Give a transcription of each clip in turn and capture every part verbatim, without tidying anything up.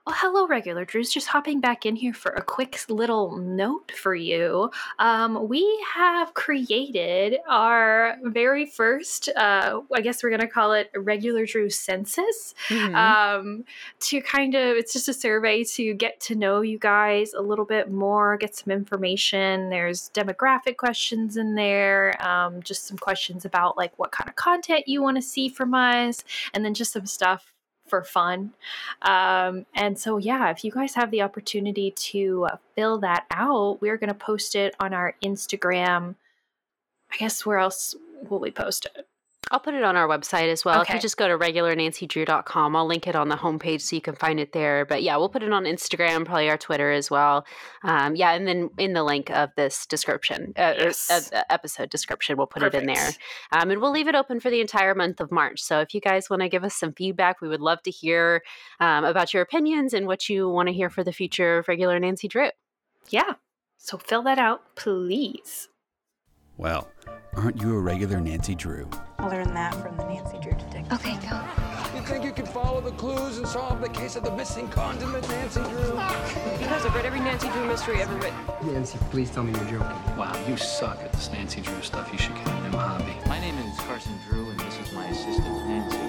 Well, hello, regular Drews. Just hopping back in here for a quick little note for you. Um, we have created our very first, uh, I guess we're going to call it a regular Drew census, Mhm. um, to kind of, it's just a survey to get to know you guys a little bit more, get some information. There's demographic questions in there, um, just some questions about like what kind of content you want to see from us, and then just some stuff for fun. Um, and so, yeah, if you guys have the opportunity to uh, fill that out, we're going to post it on our Instagram. I guess where else will we post it? I'll put it on our website as well. If Okay. you just go to regular nancy drew dot com, I'll link it on the homepage so you can find it there. But yeah, we'll put it on Instagram, probably our Twitter as well. Um, yeah, and then in the link of this description, uh, Yes. or, uh, episode description, we'll put Perfect. it in there. Um, and we'll leave it open for the entire month of March. So if you guys want to give us some feedback, we would love to hear um, about your opinions and what you want to hear for the future of regular Nancy Drew. Yeah. So fill that out, please. Well, aren't you a regular Nancy Drew? I'll learn that from the Nancy Drew Detective. Okay, go. You think you can follow the clues and solve the case of the missing condiment, Nancy Drew? Because I've read every Nancy Drew mystery ever written. Nancy, please tell me you're joking. Wow, you suck at this Nancy Drew stuff. You should get a new hobby. My name is Carson Drew, and this is my assistant, Nancy.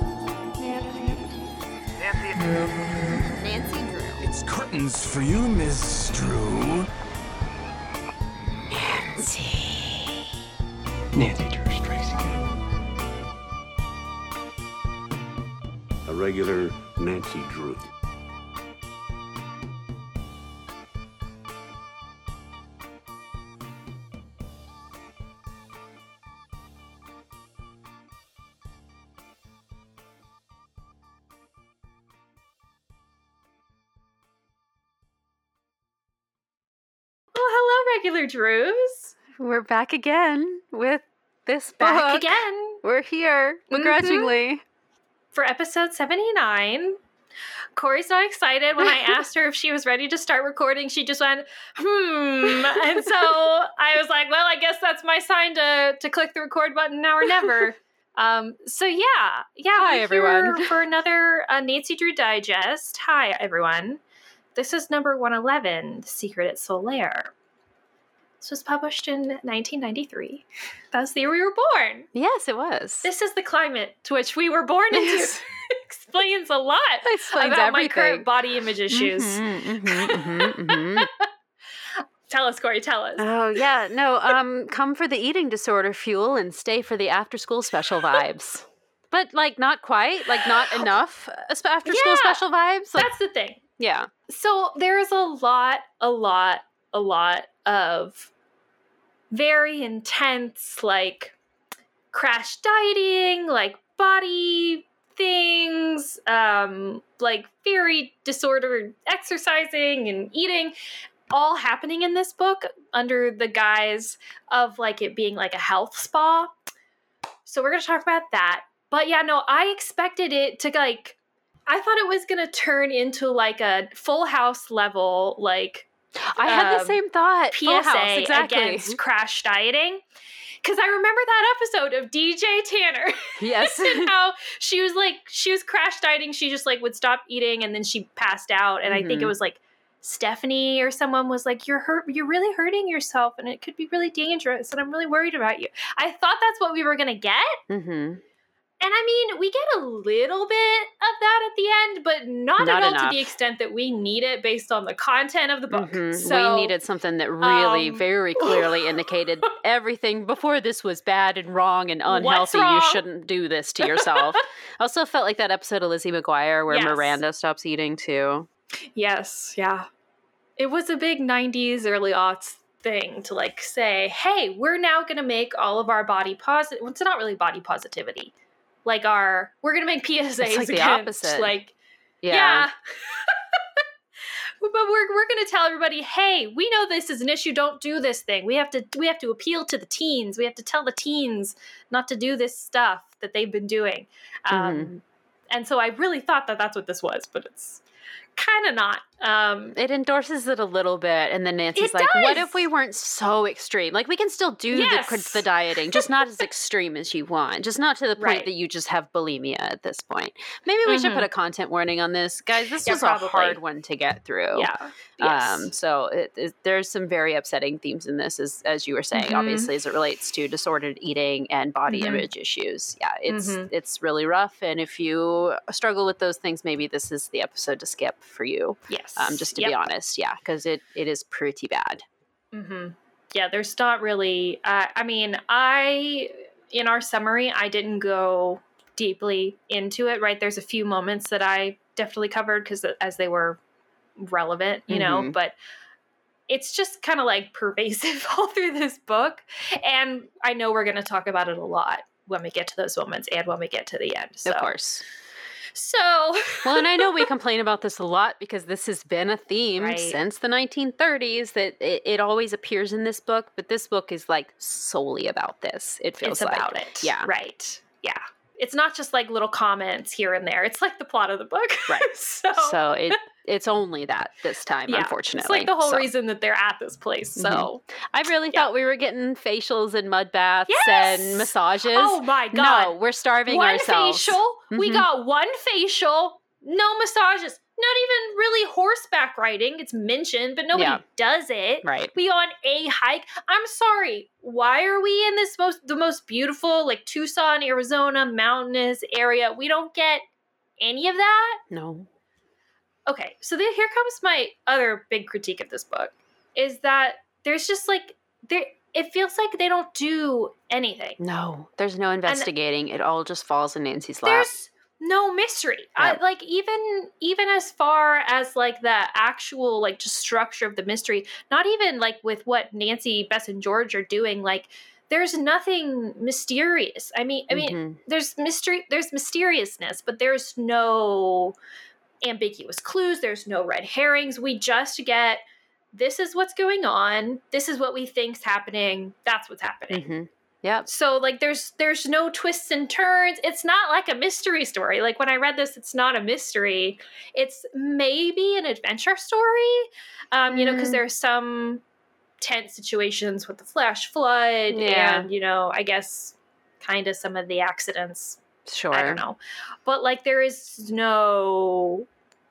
Nancy. Nancy. Nancy Drew. It's curtains for you, Miss Drew. Nancy. Nancy Drew strikes again. A regular Nancy Drew. Well, hello, regular Drews. We're back again with this book. Back again. We're here, Mhm. begrudgingly. For episode seventy-nine. Corey's not excited. When I asked her if she was ready to start recording, she just went, hmm. And so I was like, well, I guess that's my sign to, to click the record button now or never. Um, so yeah, yeah. Hi, we're everyone. here for another uh, Nancy Drew Digest. Hi, everyone. This is number one eleven, The Secret at Solaire. This was published in nineteen ninety-three. That's the year we were born. Yes, it was. This is the climate to which we were born into. Yes. Explains a lot Explains about everything. my current body image issues. Mhm, mhm, mhm, mhm. Tell us, Corey, tell us. Oh, yeah. No, um, come for the eating disorder fuel and stay for the after-school special vibes. But, like, not quite. Like, not enough after-school Yeah, special vibes. Like, That's the thing. yeah. So there's a lot, a lot, a lot of very intense, like, crash dieting, like, body things, um, like, very disordered exercising and eating, all happening in this book under the guise of, like, it being, like, a health spa. So we're going to talk about that. But, yeah, no, I expected it to, like, I thought it was going to turn into, like, a Full House level, like, I had the um, same thought. P Full S A House, exactly. against crash dieting. Because I remember that episode of D J Tanner. Yes. And how she was like, she was crash dieting. She just like would stop eating and then she passed out. And I think it Mhm. was like Stephanie or someone was like, you're hurt, you're really hurting yourself and it could be really dangerous. And I'm really worried about you. I thought that's what we were going to get. Mm-hmm. And I mean, we get a little bit of that at the end, but not, Not at all enough. to the extent that we need it based on the content of the book. Mhm. So we needed something that really um, very clearly indicated everything before this was bad and wrong and What's unhealthy. wrong? You shouldn't do this to yourself. I also felt like that episode of Lizzie McGuire where Yes. Miranda stops eating too. Yes, yeah. It was a big nineties, early aughts thing to like say, hey, we're now going to make all of our body positive. Well, it's not really body positivity. Like our, we're going to make P S As It's like the against, opposite. like, Yeah. yeah. But we're we're going to tell everybody, hey, we know this is an issue. Don't do this thing. We have to we have to appeal to the teens. We have to tell the teens not to do this stuff that they've been doing. Um, Mhm. And so I really thought that that's what this was, but it's kind of not. Um, it endorses it a little bit, and then Nancy's it like, does. what if we weren't so extreme? Like, we can still do Yes. the, the dieting, just not as extreme as you want, just not to the point Right. that you just have bulimia at this point. Maybe we Mhm. should put a content warning on this. Guys, this Yeah, was probably. a hard one to get through. Yeah. Yes. Um, so it, it, there's some very upsetting themes in this, as, as you were saying, Mhm. obviously, as it relates to disordered eating and body Mhm. image issues. Yeah, it's Mhm. it's really rough. And if you struggle with those things, maybe this is the episode to skip for you. Yes. Um, just to Yep. be honest. Yeah, because it, it is pretty bad. Mm-hmm. Yeah, there's not really. Uh, I mean, I in our summary, I didn't go deeply into it. Right, there's a few moments that I definitely covered because as they were relevant, you know. Mhm. But it's just kind of like pervasive all through this book, and I know we're going to talk about it a lot when we get to those moments and when we get to the end. So. Of course. So, Well, and I know we complain about this a lot because this has been a theme Right. since the nineteen thirties that it, it always appears in this book, but this book is like solely about this. It feels it's like. about it. Yeah. Right. Yeah. It's not just like little comments here and there. It's like the plot of the book. Right. so, So it it's only that this time, yeah, unfortunately. it's like the whole So, reason that they're at this place. So, I really Yeah. thought we were getting facials and mud baths Yes! and massages. oh my God. No, we're starving one ourselves. facial. We Mhm. got one facial, no massages, not even really horseback riding. It's mentioned, but nobody Yeah. does it. Right. We go on a hike. I'm sorry. Why are we in this most the most beautiful like Tucson, Arizona mountainous area? We don't get any of that. No. Okay, so then here comes my other big critique of this book is that there's just like there it feels like they don't do anything. No. There's no investigating. It all just falls in Nancy's lap. There's no mystery. I, Yeah. like even even as far as like the actual like just structure of the mystery, not even like with what Nancy, Bess, and George are doing, like there's nothing mysterious. I mean, I mean, Mhm. there's mystery, there's mysteriousness, but there's no ambiguous clues. There's no red herrings. We just get this is what's going on. This is what we think's happening. That's what's happening. Mhm. Yep. So like there's there's no twists and turns. It's not like a mystery story. Like when I read this, it's not a mystery. It's maybe an adventure story. Um, you know, because Mm. there's some tense situations with the flash flood Yeah. and, you know, I guess kind of some of the accidents. Sure. I don't know. But like there is no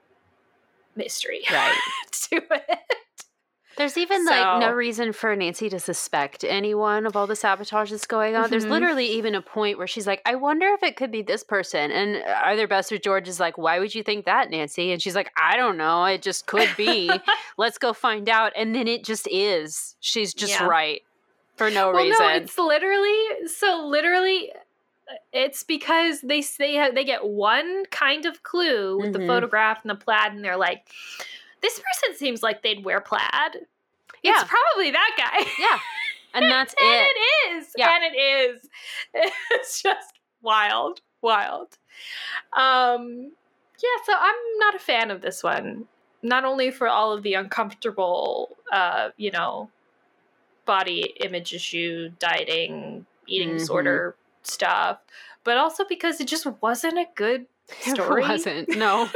mystery Right. to it. There's even like no So- reason for Nancy to suspect anyone of all the sabotage that's going on. There's Mhm. literally even a point where she's like, I wonder if it could be this person. And either Bess or George is like, why would you think that, Nancy? And she's like, I don't know. It just could be. Let's go find out. And then it just is. She's just Yeah. right for no Well, reason. no, it's literally so literally. It's because they they have, they get one kind of clue with Mhm. the photograph and the plaid, and they're like, "This person seems like they'd wear plaid. Yeah. It's probably that guy." Yeah. And that's and it. it is. Yeah. And it is. It's just wild, wild. Um, yeah. So I'm not a fan of this one. Not only for all of the uncomfortable, uh, you know, body image issue, dieting, eating Mhm. disorder stuff, but also because it just wasn't a good story. It wasn't. No.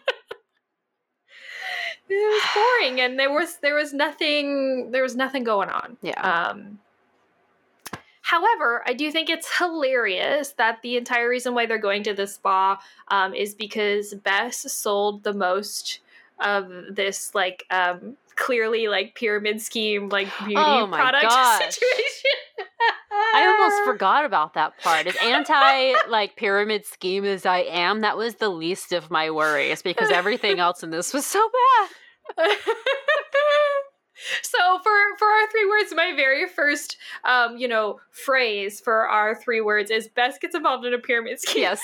It was boring, and there was there was nothing there was nothing going on. Yeah. Um, however, I do think it's hilarious that the entire reason why they're going to the spa um, is because Bess sold the most of this like um, clearly like pyramid scheme like beauty Oh my product gosh. situation. I almost forgot about that part. As anti like pyramid scheme as I am, that was the least of my worries because everything else in this was so bad. So for for our three words, my very first um, you know, phrase for our three words is Bess gets involved in a pyramid scheme. Yes.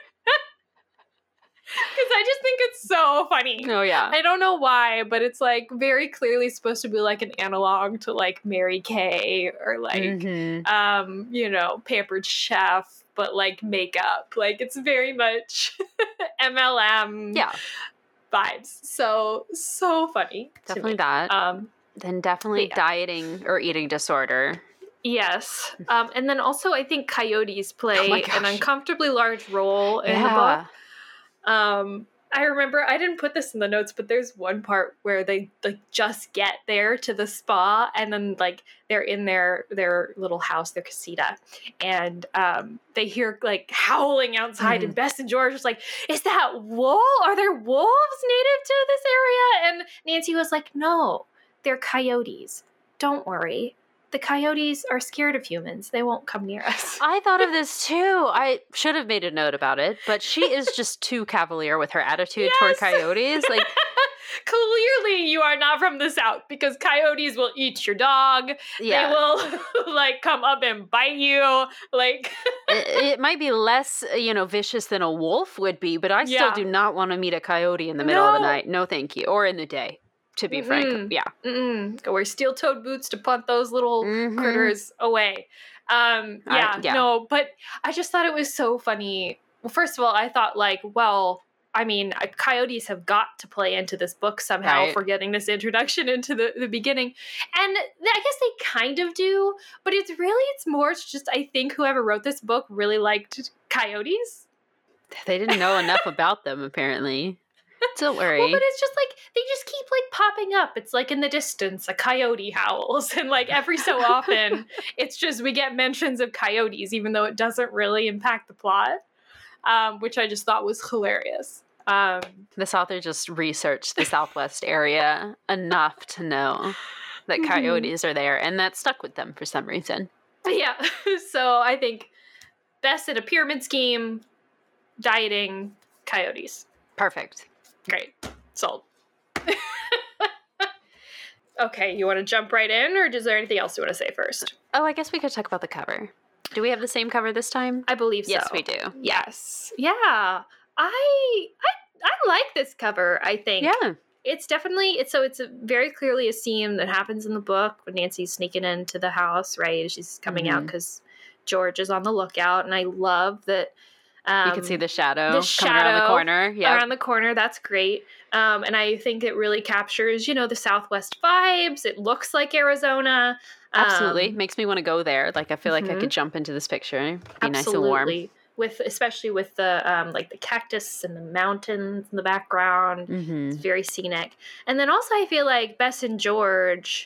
Because I just think it's so funny. Oh yeah. I don't know why, but it's like very clearly supposed to be like an analog to like Mary Kay or like Mhm. um, you know, Pampered Chef, but like makeup. Like it's very much M L M Yeah. vibes. So so funny. to Definitely me. that. Um Then definitely yeah. dieting or eating disorder. yes. Um and then also I think coyotes play Oh my an gosh. uncomfortably large role in the book. Um, I remember, I didn't put this in the notes, but there's one part where they like just get there to the spa, and then like they're in their their little house, their casita, and um, they hear like howling outside, mm-hmm. and Bess and George was like, "Is that wolf? Are there wolves native to this area?" And Nancy was like, "No, they're coyotes. Don't worry. The coyotes are scared of humans. They won't come near us." I thought of this too. I should have made a note about it, but she is just too cavalier with her attitude yes. toward coyotes. Like, clearly you are not from the South, because coyotes will eat your dog. Yeah. They will like come up and bite you. Like it, it might be less, you know, vicious than a wolf would be, but I still yeah. do not want to meet a coyote in the middle no. of the night. No, thank you. Or in the day. To be mm-hmm. frank, yeah. Mm-mm. Go wear steel-toed boots to punt those little mm-hmm. critters away. Um, yeah, I, yeah, no, but I just thought it was so funny. Well, first of all, I thought like, well, I mean, coyotes have got to play into this book somehow right. for getting this introduction into the, the beginning. And I guess they kind of do, but it's really, it's more it's just, I think whoever wrote this book really liked coyotes. They didn't know enough about them, apparently. Don't worry. Well, but it's just like, they just keep like popping up. It's like in the distance, a coyote howls. And like every so often, it's just we get mentions of coyotes, even though it doesn't really impact the plot, um, which I just thought was hilarious. Um, this author just researched the Southwest area enough to know that coyotes are there, and that stuck with them for some reason. Yeah. So I think best in a pyramid scheme, dieting, coyotes. Perfect. Great. Sold. Okay, you want to jump right in, or is there anything else you want to say first? Oh, I guess we could talk about the cover. Do we have the same cover this time? I believe so. Yes, we do. Yes. Yeah. I I I like this cover, I think. Yeah. It's definitely, it's so it's a, very clearly a scene that happens in the book when Nancy's sneaking into the house, right? She's coming mm-hmm. out because George is on the lookout, and I love that Um, you can see the shadow, the shadow coming around the corner. Yeah, around the corner. That's great. Um, and I think it really captures, you know, the Southwest vibes. It looks like Arizona. Um, Absolutely, makes me want to go there. Like I feel like mm-hmm. I could jump into this picture. It'd be Absolutely. nice and warm. With especially with the um, like the cactus and the mountains in the background. Mm-hmm. It's very scenic. And then also I feel like Bess and George.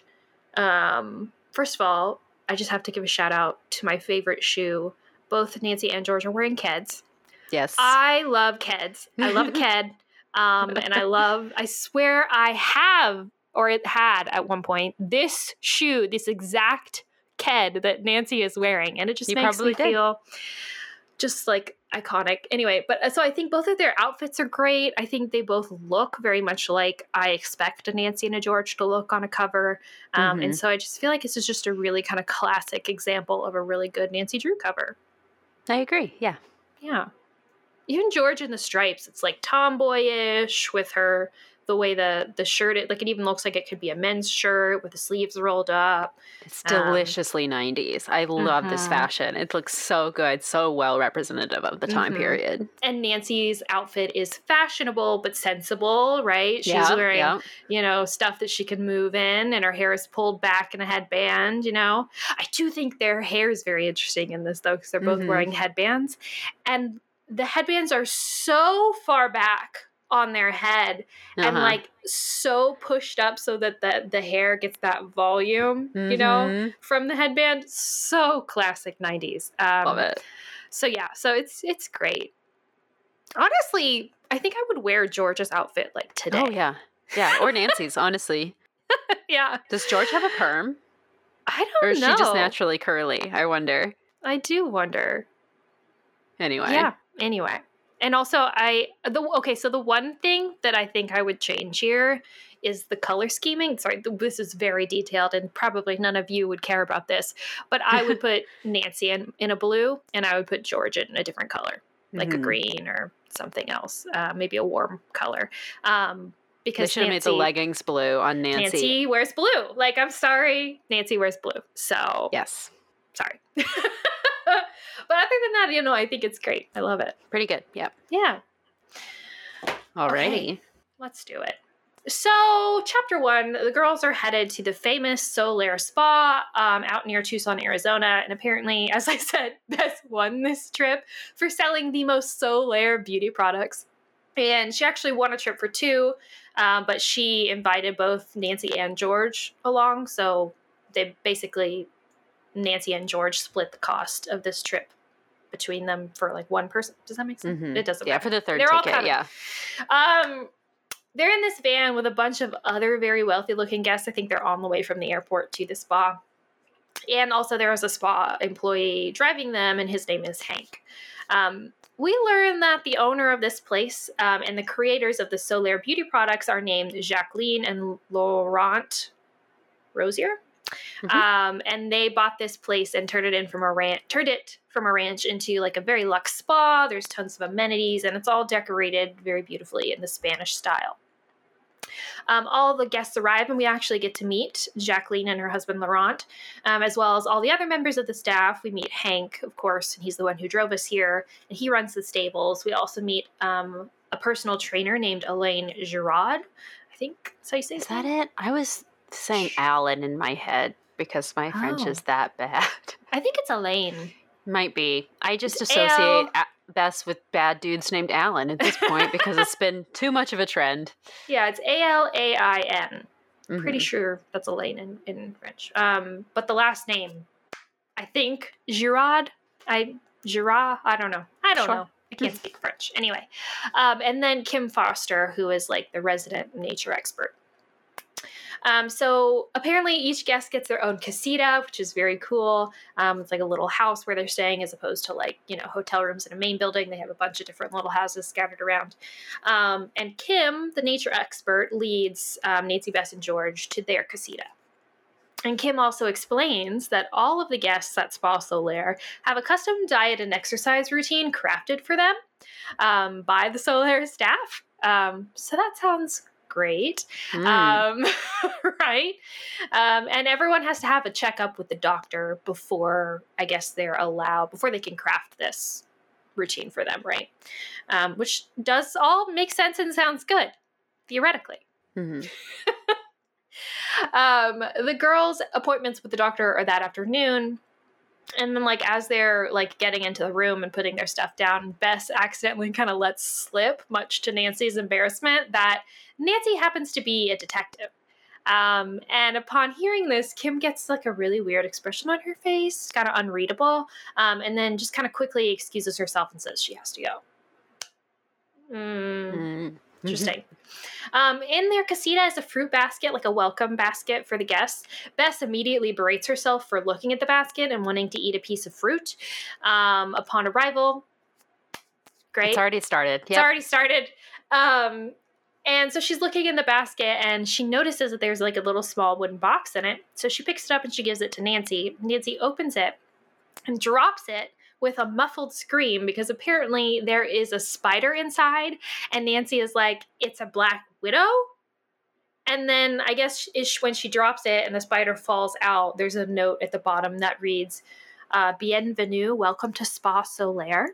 Um, first of all, I just have to give a shout out to my favorite shoe. Both Nancy and George are wearing Keds. Yes. I love Keds. I love a Ked. Um, and I love, I swear I have, or it had at one point, this shoe, this exact Ked that Nancy is wearing. And it just you makes me did. feel just like iconic. Anyway, but so I think both of their outfits are great. I think they both look very much like I expect a Nancy and a George to look on a cover. Um, mm-hmm. And so I just feel like this is just a really kind of classic example of a really good Nancy Drew cover. I agree. Yeah. Yeah. Even George in the stripes, it's like tomboyish with her, the way the, the shirt, it, like it even looks like it could be a men's shirt with the sleeves rolled up. It's deliciously um, nineties. I love mm-hmm. this fashion. It looks so good, so well representative of the time mm-hmm. period. And Nancy's outfit is fashionable but sensible, right? She's yeah, wearing, yeah. you know, stuff that she can move in, and her hair is pulled back in a headband, you know. I do think their hair is very interesting in this, though, because they're both mm-hmm. wearing headbands. And the headbands are so far back on their head uh-huh. and like so pushed up so that the, the hair gets that volume, mm-hmm. you know, from the headband. So classic nineties. Um, Love it. So yeah, so it's it's great. Honestly, I think I would wear George's outfit like today. Oh yeah. Yeah, or Nancy's, honestly. Yeah. Does George have a perm? I don't know. Or is know. she just naturally curly? I wonder. I do wonder. Anyway. Yeah. Anyway. And also, I, the okay, so the one thing that I think I would change here is the color scheming. Sorry, this is very detailed, and probably none of you would care about this, but I would put Nancy in, in a blue, and I would put George in a different color, like mm-hmm. a green or something else, uh, maybe a warm color. Um, because they should have made the leggings blue on Nancy. Nancy wears blue. Like, I'm sorry, Nancy wears blue. So, yes. Sorry. But other than that, you know, I think it's great. I love it. Pretty good. Yep. Yeah. Alrighty. Okay, let's do it. So, chapter one, the girls are headed to the famous Solaire Spa um, out near Tucson, Arizona. And apparently, as I said, Bess won this trip for selling the most Solaire beauty products And she actually won a trip for two, um, but she invited both Nancy and George along. So they basically, Nancy and George split the cost of this trip between them for like one person. Does that make sense? Mm-hmm. It doesn't yeah, matter. for the third They're ticket, all kind yeah. of, um, they're in this van with a bunch of other very wealthy-looking guests. I think they're on the way from the airport to the spa. And also there was a spa employee driving them, and his name is Hank. Um, we learn that the owner of this place um, and the creators of the Solaire beauty products are named Jacqueline and Laurent Rosier. Mm-hmm. Um, and they bought this place and turned it in from a ranch, turned it from a ranch into like a very luxe spa. There's tons of amenities, and it's all decorated very beautifully in the Spanish style. Um, all the guests arrive, and we actually get to meet Jacqueline and her husband, Laurent, um, as well as all the other members of the staff. We meet Hank, of course, and he's the one who drove us here, and he runs the stables. We also meet um, a personal trainer named Elaine Girard. I think that's how you say Is that. that it? I was saying Alan in my head because my oh. French is that bad. I think it's Elaine. Might be. I just it's associate A L- Bess with bad dudes named Alan at this point because it's been too much of a trend. Yeah, it's A L A I N. Mm-hmm. Pretty sure that's Elaine in, in French. Um, but the last name, I think, Girard. I Girard. I don't know. I don't sure. know. I can't speak French. Anyway. Um, and then Kim Foster, who is like the resident nature expert. Um, so apparently each guest gets their own casita, which is very cool. Um, it's like a little house where they're staying as opposed to like, you know, hotel rooms in a main building. They have a bunch of different little houses scattered around. Um, and Kim, the nature expert, leads um, Nancy, Bess, and George to their casita. And Kim also explains that all of the guests at Spa Solaire have a custom diet and exercise routine crafted for them um, by the Solaire staff. Um, so that sounds great. Mm. Um, right? Um, and everyone has to have a checkup with the doctor before, I guess, they're allowed, before they can craft this routine for them, right? Um, which does all make sense and sounds good, theoretically. Mm-hmm. um, the girls' appointments with the doctor are that afternoon. And then, like, as they're, like, getting into the room and putting their stuff down, Bess accidentally kind of lets slip, much to Nancy's embarrassment, that Nancy happens to be a detective. Um, and upon hearing this, Kim gets, like, a really weird expression on her face, kind of unreadable, um, and then just kind of quickly excuses herself and says she has to go. Mm. Mm. Interesting. Um, in their casita is a fruit basket, like a welcome basket for the guests. Bess immediately berates herself for looking at the basket and wanting to eat a piece of fruit. Um, upon arrival, great. It's already started. Yep. It's already started. Um, and so she's looking in the basket, and she notices that there's like a little small wooden box in it. So she picks it up and she gives it to Nancy. Nancy opens it and drops it with a muffled scream because apparently there is a spider inside, and Nancy is like, it's a black widow? And then I guess ish, when she drops it and the spider falls out, there's a note at the bottom that reads, uh, Bienvenue, welcome to Spa Solaire.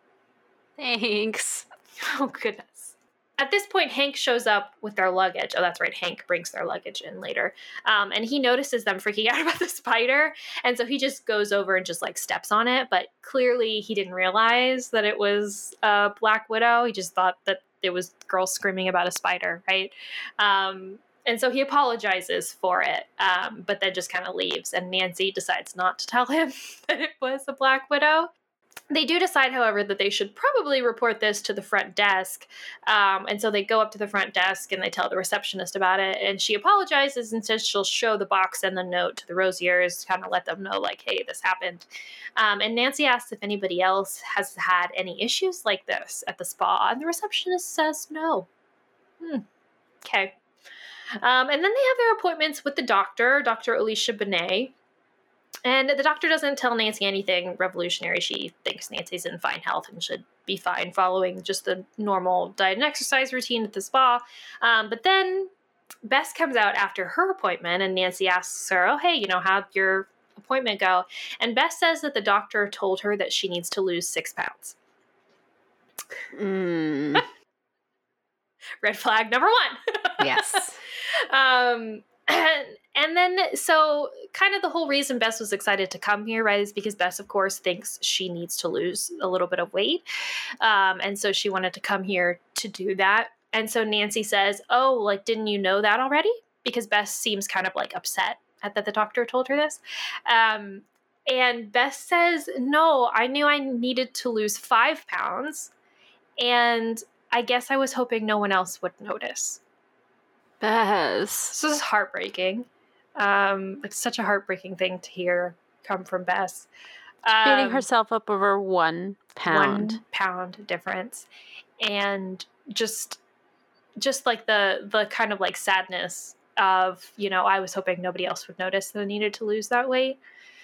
Thanks. Oh, goodness. At this point, Hank shows up with their luggage. Oh, that's right. Hank brings their luggage in later. Um, and he notices them freaking out about the spider. And so he just goes over and just like steps on it. But clearly he didn't realize that it was a Black Widow. He just thought that it was girls screaming about a spider, right? Um, and so he apologizes for it, um, but then just kind of leaves. And Nancy decides not to tell him that it was a Black Widow. They do decide, however, that they should probably report this to the front desk. Um, and so they go up to the front desk and they tell the receptionist about it. And she apologizes and says she'll show the box and the note to the Rosiers, kind of let them know, like, hey, this happened. Um, and Nancy asks if anybody else has had any issues like this at the spa. And the receptionist says no. Hmm. Okay. Um, and then they have their appointments with the doctor, Doctor Alicia Benet. And the doctor doesn't tell Nancy anything revolutionary. She thinks Nancy's in fine health and should be fine following just the normal diet and exercise routine at the spa. Um, but then Bess comes out after her appointment and Nancy asks her, oh, hey, you know, how'd your appointment go? And Bess says that the doctor told her that she needs to lose six pounds. Mm. Red flag number one. Yes. um, and, and then, so kind of the whole reason Bess was excited to come here, right, is because Bess, of course, thinks she needs to lose a little bit of weight. Um, and so she wanted to come here to do that. And so Nancy says, oh, like, didn't you know that already? Because Bess seems kind of like upset at that the doctor told her this. Um, and Bess says, no, I knew I needed to lose five pounds. And I guess I was hoping no one else would notice. Bess. This is heartbreaking. Um, it's such a heartbreaking thing to hear come from Bess. Um, Beating herself up over one pound. One pound difference. And just, just like the, the kind of like sadness of, you know, I was hoping nobody else would notice that I needed to lose that weight.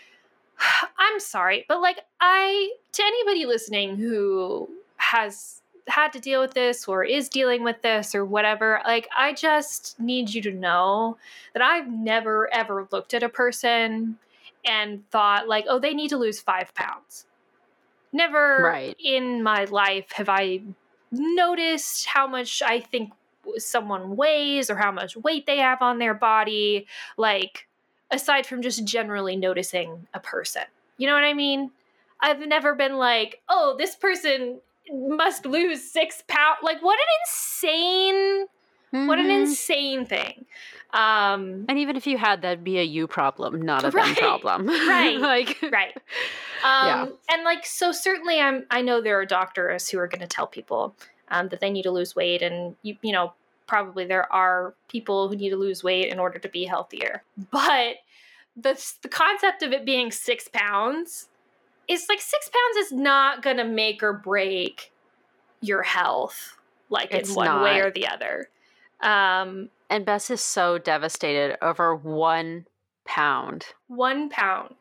I'm sorry, but like I, to anybody listening who has had to deal with this or is dealing with this or whatever, like I just need you to know that I've never ever looked at a person and thought like, oh, they need to lose five pounds. Never right. in my life have I noticed how much I think someone weighs or how much weight they have on their body, like aside from just generally noticing a person. You know what I mean? I've never been like, oh, this person must lose six pounds. Like, what an insane, mm-hmm. what an insane thing. Um, and even if you had, that'd be a you problem, not a right, them problem. Right. like, right. Um, yeah. And like, so certainly I'm, I know there are doctors who are going to tell people um, that they need to lose weight, and you, you know, probably there are people who need to lose weight in order to be healthier. But the the concept of it being six pounds is like six pounds is not going to make or break your health, like it's in one not. way or the other. Um, and Bess is so devastated over one pound. One pound.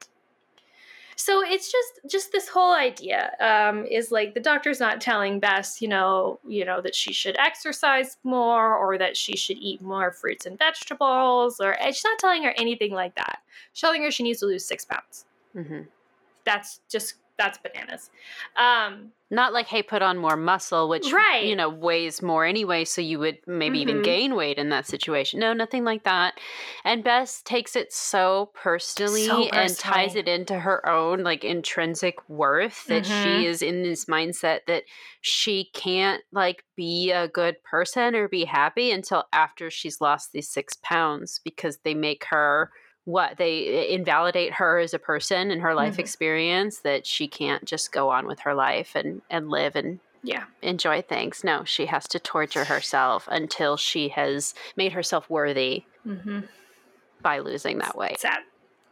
So it's just just this whole idea um, is like the doctor's not telling Bess, you know, you know that she should exercise more or that she should eat more fruits and vegetables, or she's not telling her anything like that. She's telling her she needs to lose six pounds. Mm-hmm. That's just that's bananas. Um, Not like, hey, put on more muscle, which right. you know weighs more anyway, so you would maybe mm-hmm. even gain weight in that situation. No, nothing like that. And Bess takes it so personally, so personally. and ties it into her own like intrinsic worth that mm-hmm. she is in this mindset that she can't like be a good person or be happy until after she's lost these six pounds because they make her. What they invalidate her as a person and her life mm-hmm. experience, that she can't just go on with her life and, and live and yeah. enjoy things. No, she has to torture herself until she has made herself worthy mm-hmm. by losing that weight. Sad.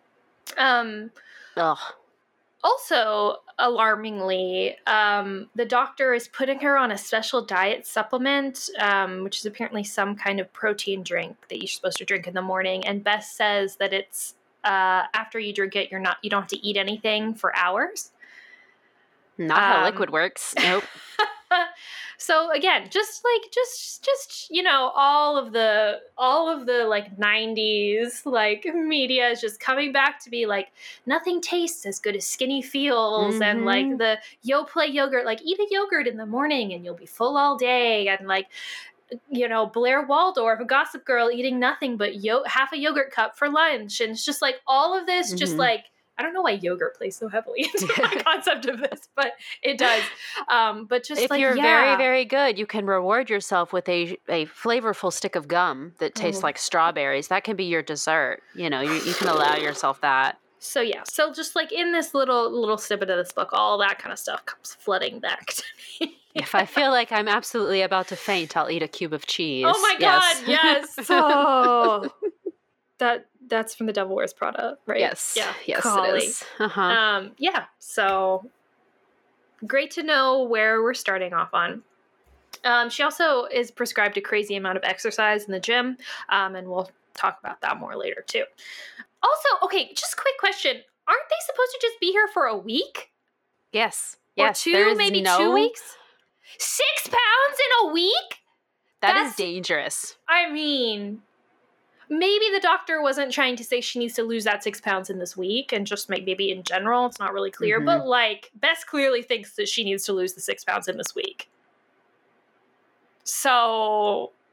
Um, Ugh. Also, alarmingly, um, the doctor is putting her on a special diet supplement, um, which is apparently some kind of protein drink that you're supposed to drink in the morning. And Bess says that it's uh, after you drink it, you're not you don't have to eat anything for hours. Not um, how liquid works. Nope. So again, just like just just you know, all of the all of the like nineties like media is just coming back to be like nothing tastes as good as skinny feels, mm-hmm. and like the Yoplait yogurt, like eat a yogurt in the morning and you'll be full all day, and like you know Blair Waldorf, a Gossip Girl, eating nothing but yo- half a yogurt cup for lunch, and it's just like all of this, mm-hmm. just like. I don't know why yogurt plays so heavily into my concept of this, but it does. Um, but just if like, you're yeah. very, very good, you can reward yourself with a a flavorful stick of gum that tastes oh. like strawberries. That can be your dessert. You know, you, you can allow yourself that. So yeah, so just like in this little little snippet of this book, all that kind of stuff comes flooding back to me. If I feel like I'm absolutely about to faint, I'll eat a cube of cheese. Oh my yes. God, yes. Oh. that that's from The Devil Wears Prada, right? Yes. Yeah. Yes, Golly. it is. Uh-huh. Um, yeah. So great to know where we're starting off on. Um, she also is prescribed a crazy amount of exercise in the gym, um, and we'll talk about that more later too. Also, okay, just quick question. Aren't they supposed to just be here for a week? Yes. Or yes. two, maybe no... two weeks? Six pounds in a week? That That's, is dangerous. I mean, maybe the doctor wasn't trying to say she needs to lose that six pounds in this week, and just like maybe in general, it's not really clear. Mm-hmm. But like, Bess clearly thinks that she needs to lose the six pounds in this week. So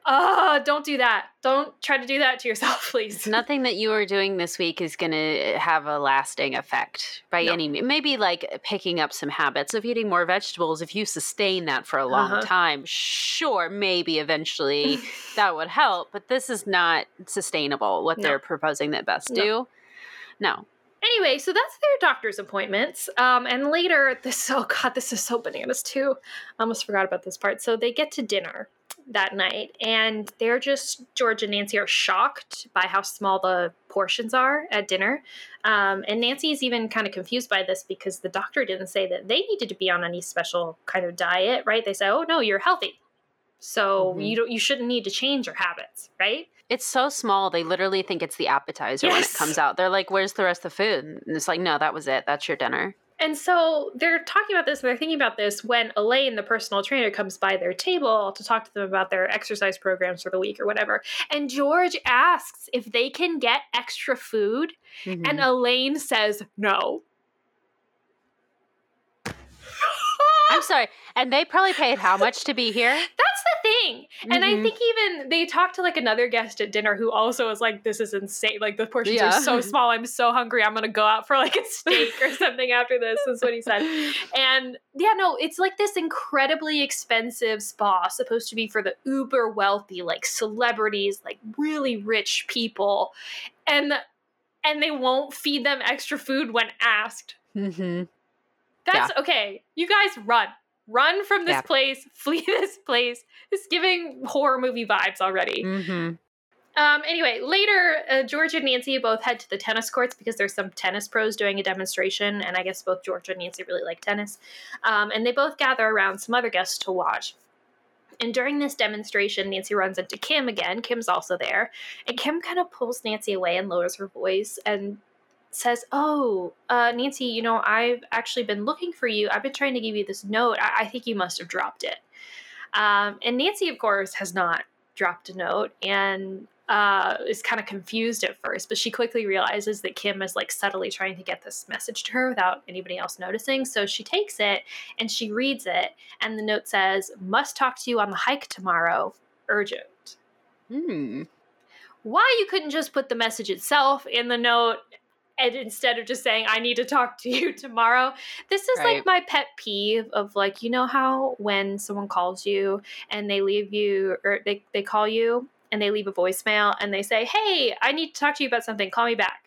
Uh, don't do that. Don't try to do that to yourself, please. Nothing that you are doing this week is going to have a lasting effect by No. any means. Maybe like picking up some habits of eating more vegetables. If you sustain that for a long Uh-huh. time, sure, maybe eventually that would help. But this is not sustainable, what No. they're proposing that best No. do. No. Anyway, so that's their doctor's appointments. Um, and later, this, oh God, this is so bananas too. I almost forgot about this part. So they get to dinner that night, and they're just, George and Nancy are shocked by how small the portions are at dinner. Um, and Nancy's even kind of confused by this because the doctor didn't say that they needed to be on any special kind of diet, right? They say, oh no, you're healthy. So Mhm. you don't, you shouldn't need to change your habits, right? It's so small, they literally think it's the appetizer when it Yes. comes out. They're like, where's the rest of the food? And it's like, no, that was it. That's your dinner. And so they're talking about this and they're thinking about this when Elaine, the personal trainer, comes by their table to talk to them about their exercise programs for the week or whatever. And George asks if they can get extra food, Mhm. and Elaine says no. I'm sorry. And they probably paid how much to be here? That's the thing. And I Mhm. think even they talked to like another guest at dinner who also was like, this is insane. Like the portions Yeah. are so small. I'm so hungry. I'm going to go out for like a steak or something after this, is what he said. And yeah, no, it's like this incredibly expensive spa supposed to be for the uber wealthy, like celebrities, like really rich people. And, and they won't feed them extra food when asked. Mm-hmm. That's okay. You guys run. Run from this Yeah. place. Flee this place. It's giving horror movie vibes already. Mm-hmm. Um, anyway, later, uh, George and Nancy both head to the tennis courts because there's some tennis pros doing a demonstration, and I guess both George and Nancy really like tennis. Um, and they both gather around some other guests to watch. And during this demonstration, Nancy runs into Kim again. Kim's also there. And Kim kind of pulls Nancy away and lowers her voice and says, oh, uh, Nancy, you know, I've actually been looking for you. I've been trying to give you this note. I, I think you must have dropped it. Um, and Nancy, of course, has not dropped a note and uh, is kind of confused at first, but she quickly realizes that Kim is like subtly trying to get this message to her without anybody else noticing. So she takes it and she reads it. And the note says, must talk to you on the hike tomorrow. Urgent. Hmm. Why you couldn't just put the message itself in the note and instead of just saying, I need to talk to you tomorrow. This is Right. like my pet peeve of like, you know how when someone calls you and they leave you, or they, they call you and they leave a voicemail and they say, hey, I need to talk to you about something. Call me back.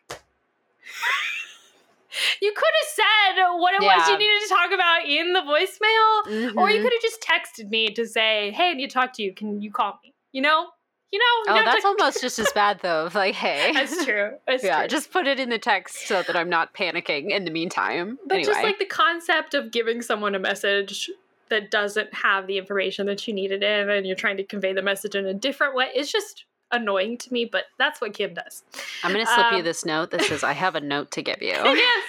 You could have said what it was you Yeah. needed to talk about in the voicemail, or you Mhm. could have just texted me to say, hey, I need to talk to you. Can you call me? You know? You know? You Oh, don't have that's to- almost just as bad though. Like, hey. That's true. That's yeah, true. just put it in the text so that I'm not panicking in the meantime. But anyway. just like the concept of giving someone a message that doesn't have the information that you needed in and you're trying to convey the message in a different way, it's just annoying to me, but that's what Kim does. I'm going to slip you um, this note that says, I have a note to give you. Yes.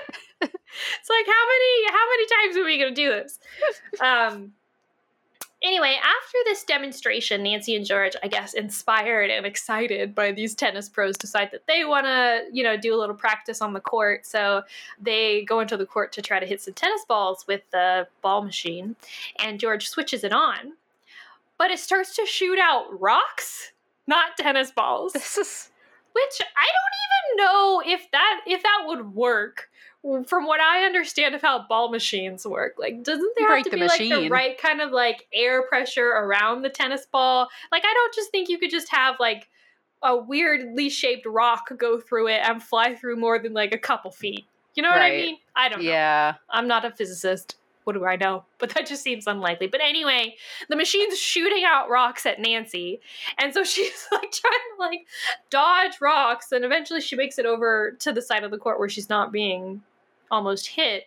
It's like, how many how many times are we going to do this? Um, anyway, after this demonstration, Nancy and George, I guess, inspired and excited by these tennis pros, decide that they want to, you know, do a little practice on the court. So they go into the court to try to hit some tennis balls with the ball machine, and George switches it on, but it starts to shoot out rocks, not tennis balls. This is Which I don't even know if that if that would work. From what I understand of how ball machines work, like doesn't there Break have to the be like the machine. right kind of like air pressure around the tennis ball? Like I don't just think you could just have like a weirdly shaped rock go through it and fly through more than like a couple feet. You know what I Right. mean? I don't know. yeah. I'm not a physicist. What do I know? But that just seems unlikely. But anyway, the machine's shooting out rocks at Nancy. And so she's like trying to like dodge rocks. And eventually she makes it over to the side of the court where she's not being almost hit.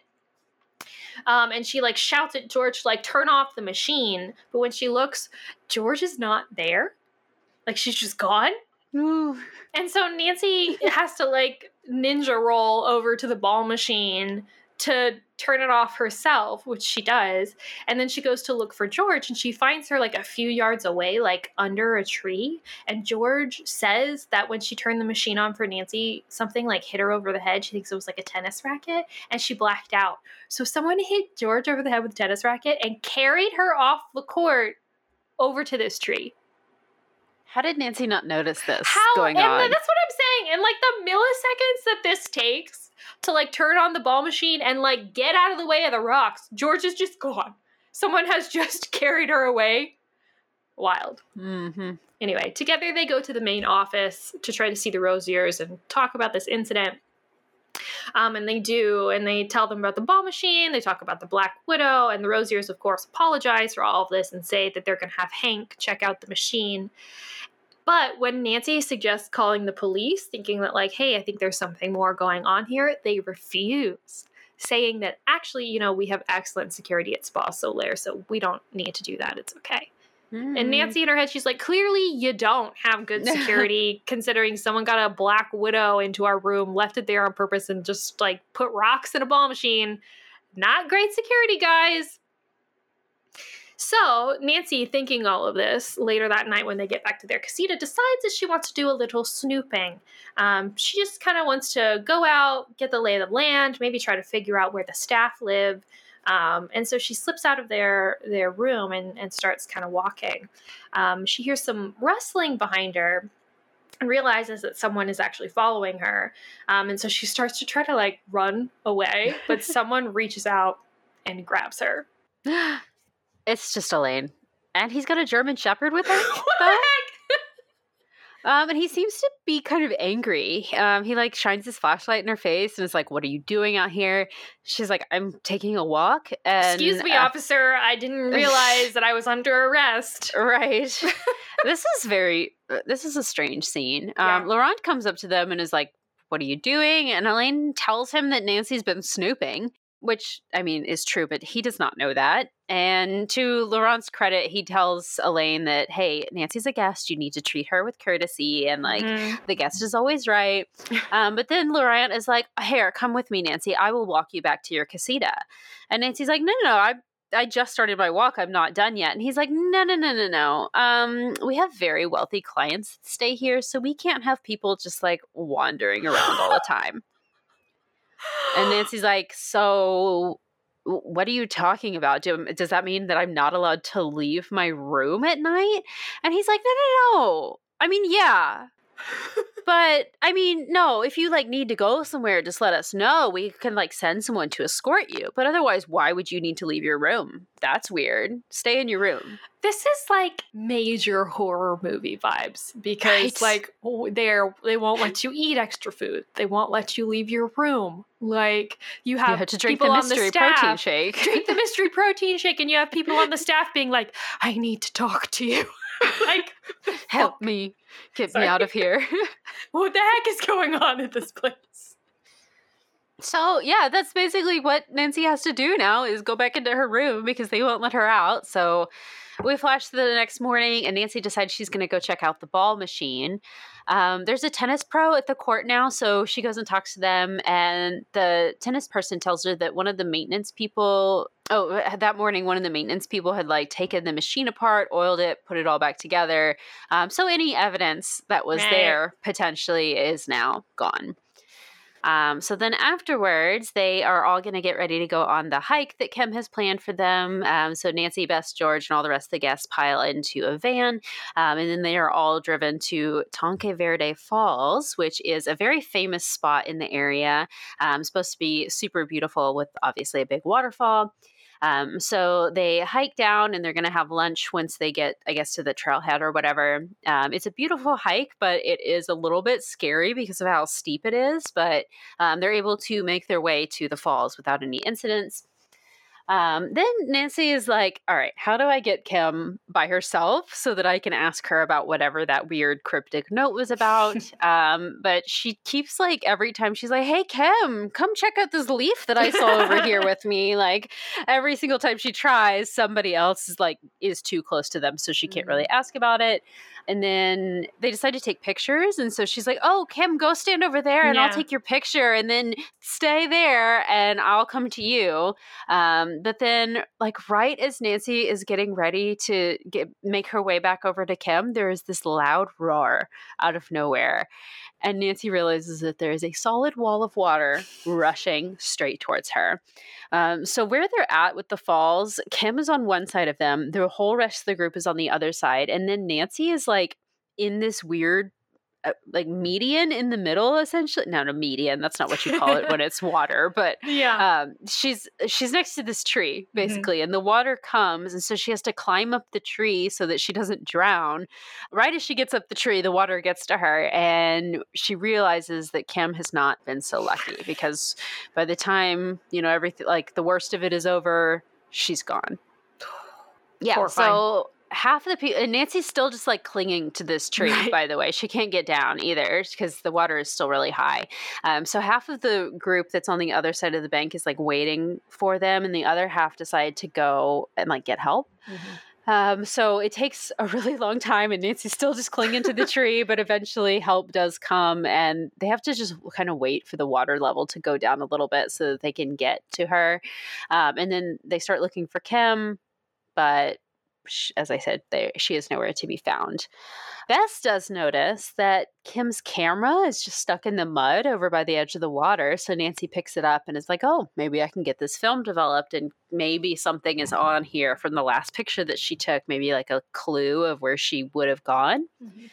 Um, and she like shouts at George to like turn off the machine. But when she looks, George is not there. Like she's just gone. Ooh. And so Nancy has to like ninja roll over to the ball machine to turn it off herself, which she does. And then she goes to look for George and she finds her like a few yards away, like under a tree. And George says that when she turned the machine on for Nancy, something like hit her over the head. She thinks it was like a tennis racket and she blacked out. So someone hit George over the head with a tennis racket and carried her off the court over to this tree. How did Nancy not notice this How, going and on? that's what I'm saying. And like the milliseconds that this takes to like turn on the ball machine and like get out of the way of the rocks, George is just gone. Someone has just carried her away. Wild. Mm-hmm. Anyway, together they go to the main office to try to see the Rosiers and talk about this incident. Um, and they do, and they tell them about the ball machine. They talk about the Black Widow, and the Rosiers, of course, apologize for all of this and say that they're going to have Hank check out the machine. But when Nancy suggests calling the police, thinking that, like, hey, I think there's something more going on here, they refuse, saying that actually, you know, we have excellent security at Spa Solaire, so we don't need to do that. It's okay. Mm. And Nancy in her head, she's like, clearly you don't have good security considering someone got a Black Widow into our room, left it there on purpose, and just like put rocks in a ball machine. Not great security, guys. So Nancy, thinking all of this, later that night when they get back to their casita, decides that she wants to do a little snooping. Um, she just kind of wants to go out, get the lay of the land, maybe try to figure out where the staff live. Um, and so she slips out of their their room and, and starts kind of walking. Um, she hears some rustling behind her and realizes that someone is actually following her. Um, and so she starts to try to like run away, but someone reaches out and grabs her. It's just Elaine. And he's got a German Shepherd with him. What the heck? Um, and he seems to be kind of angry. Um, he like shines his flashlight in her face and is like, what are you doing out here? She's like, I'm taking a walk. And, excuse me, uh, officer. I didn't realize that I was under arrest. Right. This is very, uh, this is a strange scene. Um, Yeah. Laurent comes up to them and is like, what are you doing? And Elaine tells him that Nancy's been snooping, which, I mean, is true, but he does not know that. And to Laurent's credit, he tells Elaine that, hey, Nancy's a guest. You need to treat her with courtesy. And, like, Mm-hmm. the guest is always right. Um, but then Laurent is like, here, come with me, Nancy. I will walk you back to your casita. And Nancy's like, no, no, no. I I just started my walk. I'm not done yet. And he's like, no, no, no, no, no. Um, we have very wealthy clients that stay here, so we can't have people just, like, wandering around all the time. And Nancy's like, so what are you talking about? Do, does that mean that I'm not allowed to leave my room at night? And he's like, no, no, no. I mean, yeah. But, I mean, no, if you, like, need to go somewhere, just let us know. We can, like, send someone to escort you. But otherwise, why would you need to leave your room? That's weird. Stay in your room. This is like major horror movie vibes because Right. like oh, they're they won't let you eat extra food. They won't let you leave your room. Like you have, You have to drink people the on mystery staff, protein shake. Drink the mystery protein shake, and you have people on the staff being like, "I need to talk to you." Like, Help me. Get Sorry. me out of here. what the heck is going on at this place? So, yeah, that's basically what Nancy has to do now is go back into her room because they won't let her out. So we flash to the next morning and Nancy decides she's going to go check out the ball machine. Um, there's a tennis pro at the court now, so she goes and talks to them, and the tennis person tells her that one of the maintenance people, oh, that morning one of the maintenance people had like taken the machine apart, oiled it, put it all back together. Um, so any evidence that was Right. there potentially is now gone. Um, so then afterwards, they are all going to get ready to go on the hike that Kim has planned for them. Um, so Nancy, Bess, George, and all the rest of the guests pile into a van. Um, and then they are all driven to Tonke Verde Falls, which is a very famous spot in the area. Um, supposed to be super beautiful with obviously a big waterfall. Um, so they hike down and they're going to have lunch once they get, I guess, to the trailhead or whatever. Um, it's a beautiful hike, but it is a little bit scary because of how steep it is. But um, they're able to make their way to the falls without any incidents. Um, then Nancy is like, all right, how do I get Kim by herself so that I can ask her about whatever that weird cryptic note was about? um, but she keeps like every time she's like, hey, Kim, come check out this leaf that I saw over here with me. Like every single time she tries, somebody else is like, is too close to them. So she can't really ask about it. And then they decide to take pictures. And so she's like, oh, Kim, go stand over there and Yeah. I'll take your picture and then stay there and I'll come to you. Um, but then like right as Nancy is getting ready to get make her way back over to Kim, there is this loud roar out of nowhere. And Nancy realizes that there is a solid wall of water rushing straight towards her. Um, so where they're at with the falls, Kim is on one side of them. The whole rest of the group is on the other side. And then Nancy is like in this weird uh, like median in the middle, essentially. No, no, median. That's not what you call it when it's water. But yeah, um, she's she's next to this tree, basically, mm-hmm. and the water comes. And so she has to climb up the tree so that she doesn't drown. Right as she gets up the tree, the water gets to her. And she realizes that Kim has not been so lucky because by the time, you know, everything, like the worst of it is over, she's gone. Yeah, Horrifying. So half of the people, and Nancy's still just like clinging to this tree, right. By the way. She can't get down either because the water is still really high. Um, so half of the group that's on the other side of the bank is like waiting for them, and the other half decide to go and like get help. Mm-hmm. Um, so it takes a really long time, and Nancy's still just clinging to the tree, but eventually help does come, and they have to just kind of wait for the water level to go down a little bit so that they can get to her. Um, and then they start looking for Kim, but as I said, there, she is nowhere to be found. Bess does notice that Kim's camera is just stuck in the mud over by the edge of the water. So Nancy picks it up and is like, oh, maybe I can get this film developed and maybe something is on here from the last picture that she took, maybe like a clue of where she would have gone.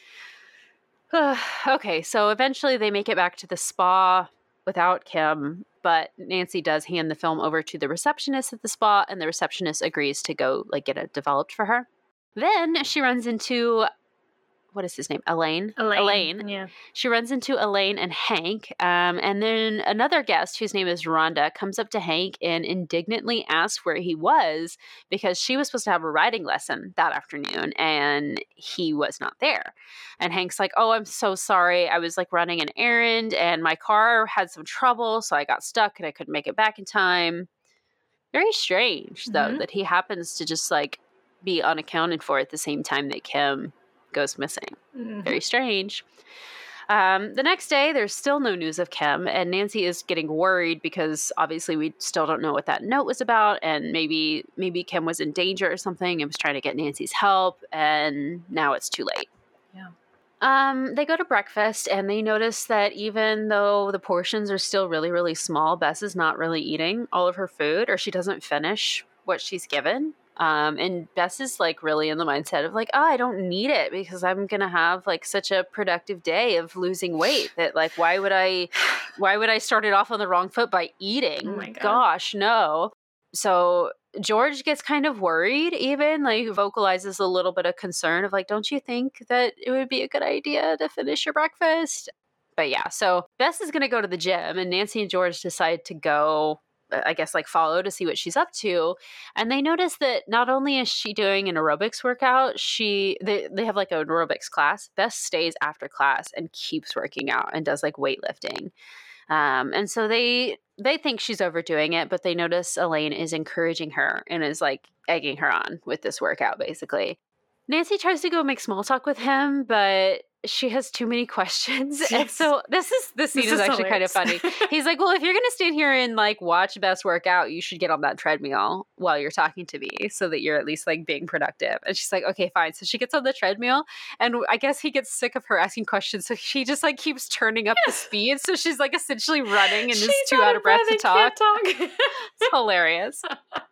Mm-hmm. Okay, so eventually they make it back to the spa without Kim, but Nancy does hand the film over to the receptionist at the spa, and the receptionist agrees to go like get it developed for her. Then she runs into, what is his name? Elaine. Elaine. Elaine. Yeah. She runs into Elaine and Hank. Um, and then another guest whose name is Rhonda comes up to Hank and indignantly asks where he was because she was supposed to have a writing lesson that afternoon and he was not there. And Hank's like, oh, I'm so sorry. I was like running an errand and my car had some trouble. So I got stuck and I couldn't make it back in time. Very strange, though, mm-hmm. that he happens to just like be unaccounted for at the same time that Kim goes missing. Mm-hmm. Very strange. Um, the next day, there's still no news of Kim, and Nancy is getting worried because obviously we still don't know what that note was about, and maybe maybe Kim was in danger or something and was trying to get Nancy's help, and now it's too late. Yeah. Um, they go to breakfast, and they notice that even though the portions are still really, really small, Bess is not really eating all of her food, or she doesn't finish what she's given. Um, and Bess is like really in the mindset of like, oh, I don't need it because I'm going to have like such a productive day of losing weight that like, why would I, why would I start it off on the wrong foot by eating? Oh my God. Gosh, no. So George gets kind of worried, even like vocalizes a little bit of concern of like, don't you think that it would be a good idea to finish your breakfast? But yeah, so Bess is going to go to the gym and Nancy and George decide to go, I guess, like follow to see what she's up to. And they notice that not only is she doing an aerobics workout, she they, they have like an aerobics class. Bess stays after class and keeps working out and does like weightlifting. Um, and so they they think she's overdoing it, but they notice Elaine is encouraging her and is like egging her on with this workout, basically. Nancy tries to go make small talk with him, but she has too many questions. Yes. And so this is this scene this is, is actually hilarious. Kind of funny. He's like, well, if you're going to stand here and like watch Bess work out, you should get on that treadmill while you're talking to me so that you're at least like being productive. And she's like, okay, fine. So she gets on the treadmill and I guess he gets sick of her asking questions. So she just like keeps turning up the speed. So she's like essentially running and she's is too out of breath to talk. talk. It's hilarious.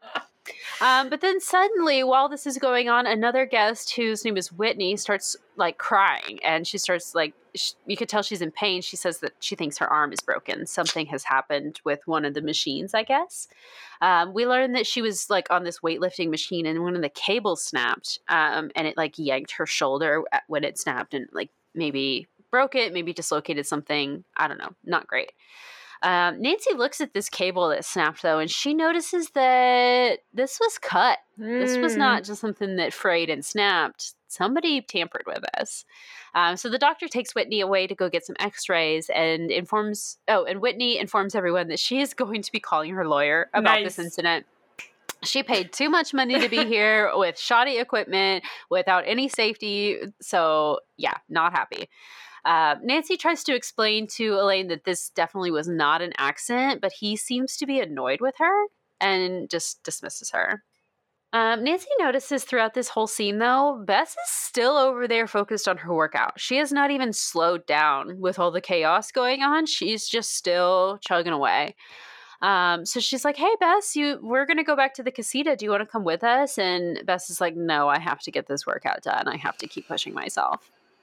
Um, but then suddenly, while this is going on, another guest whose name is Whitney starts like crying, and she starts like she, you could tell she's in pain. She says that she thinks her arm is broken. Something has happened with one of the machines, I guess. Um, we learned that she was like on this weightlifting machine, and one of the cables snapped, um, and it like yanked her shoulder when it snapped, and like maybe broke it, maybe dislocated something. I don't know. Not great. Um, Nancy looks at this cable that snapped, though, and she notices that this was cut. Mm. This was not just something that frayed and snapped. Somebody tampered with this. Um, so the doctor takes Whitney away to go get some x-rays and informs, oh, and Whitney informs everyone that she is going to be calling her lawyer about nice. This incident. She paid too much money to be here with shoddy equipment, without any safety. So, yeah, not happy. Uh, Nancy tries to explain to Elaine that this definitely was not an accident, but he seems to be annoyed with her and just dismisses her. Um, Nancy notices throughout this whole scene, though, Bess is still over there focused on her workout. She has not even slowed down with all the chaos going on. She's just still chugging away. Um, so she's like, hey, Bess, you, we're going to go back to the casita. Do you want to come with us? And Bess is like, no, I have to get this workout done. I have to keep pushing myself.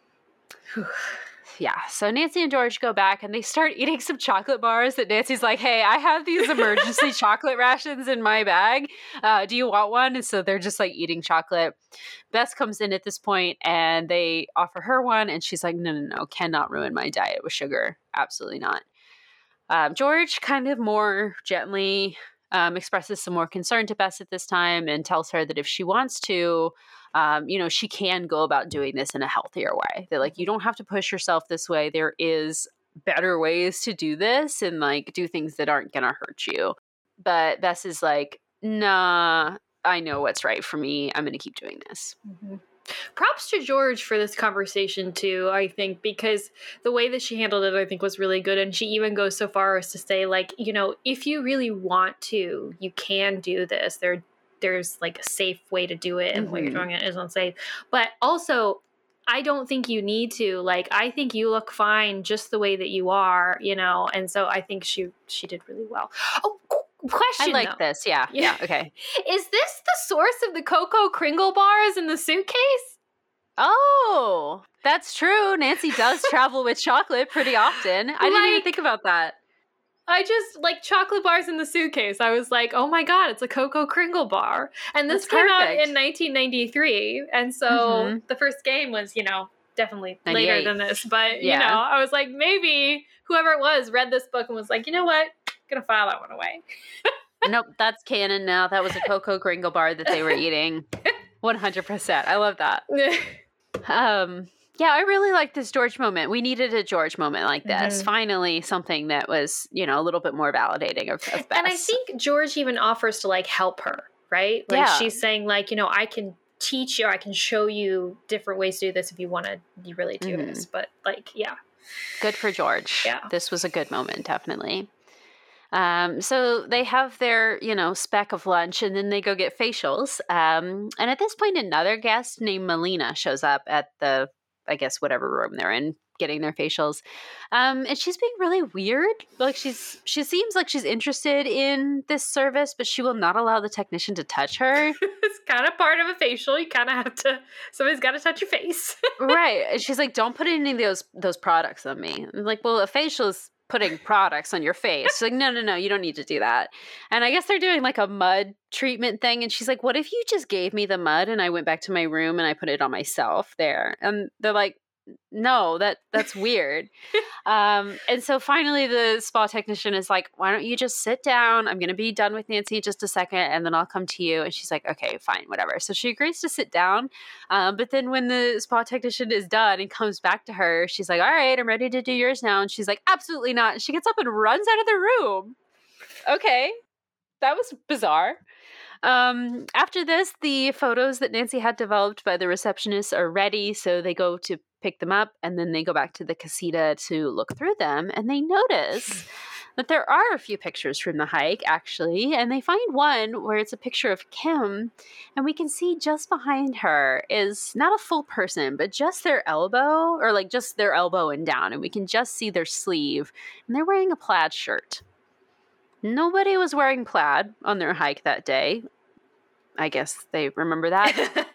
Yeah, so Nancy and George go back and they start eating some chocolate bars that Nancy's like, hey, I have these emergency chocolate rations in my bag. Uh, do you want one? And so they're just like eating chocolate. Bess comes in at this point and they offer her one. And she's like, no, no, no, cannot ruin my diet with sugar. Absolutely not. Um, George kind of more gently um, expresses some more concern to Bess at this time and tells her that if she wants to, Um, you know, she can go about doing this in a healthier way. They're like, you don't have to push yourself this way. There is better ways to do this and like do things that aren't going to hurt you. But Bess is like, nah, I know what's right for me. I'm going to keep doing this. Mm-hmm. Props to George for this conversation too, I think, because the way that she handled it, I think, was really good. And she even goes so far as to say, like, you know, if you really want to, you can do this. There there's like a safe way to do it, and mm-hmm. what you're doing it is unsafe. But also, I don't think you need to. Like, I think you look fine just the way that you are, you know. And so I think she she did really well. Oh, question. I like though. this. Yeah. Yeah. Okay. Is this the source of the Cocoa Kringle bars in the suitcase? Oh, that's true. Nancy does travel with chocolate pretty often. I didn't like, even think about that. I just, like, chocolate bars in the suitcase. I was like, oh my God, it's a Cocoa Kringle bar. And this That's came perfect. out in nineteen ninety-three. And so mm-hmm. the first game was, you know, definitely later than this. But, yeah. you know, I was like, maybe whoever it was read this book and was like, you know what? I'm going to file that one away. Nope, that's canon now. That was a Cocoa Kringle bar that they were eating. one hundred percent. I love that. um... Yeah, I really like this George moment. We needed a George moment like this. Mm-hmm. Finally, something that was, you know, a little bit more validating of, of Bess. And I think George even offers to, like, help her, right? Like, yeah. she's saying, like, you know, I can teach you, I can show you different ways to do this if you want to you really do mm-hmm. this. But, like, yeah. Good for George. Yeah. This was a good moment, definitely. Um, so they have their, you know, speck of lunch and then they go get facials. Um, and at this point, another guest named Melina shows up at the I guess whatever room they're in, getting their facials. Um, and she's being really weird. Like she's, she seems like she's interested in this service, but she will not allow the technician to touch her. It's kind of part of a facial. You kind of have to, somebody's got to touch your face. Right. And she's like, don't put any of those, those products on me. I'm like, well, a facial is putting products on your face. She's like, no, no, no, you don't need to do that. And I guess they're doing like a mud treatment thing. And she's like, what if you just gave me the mud and I went back to my room and I put it on myself there? And they're like, no, that that's weird. um, and so finally the spa technician is like, why don't you just sit down? I'm going to be done with Nancy in just a second and then I'll come to you. And she's like, okay, fine, whatever. So she agrees to sit down. Um, but then when the spa technician is done and comes back to her, she's like, all right, I'm ready to do yours now. And she's like, absolutely not. And she gets up and runs out of the room. Okay. That was bizarre. Um, after this, the photos that Nancy had developed by the receptionist are ready. So they go to pick them up and then they go back to the casita to look through them. And they notice that there are a few pictures from the hike, actually. And they find one where it's a picture of Kim. And we can see just behind her is not a full person, but just their elbow or like just their elbow and down. And we can just see their sleeve. And they're wearing a plaid shirt. Nobody was wearing plaid on their hike that day. I guess they remember that.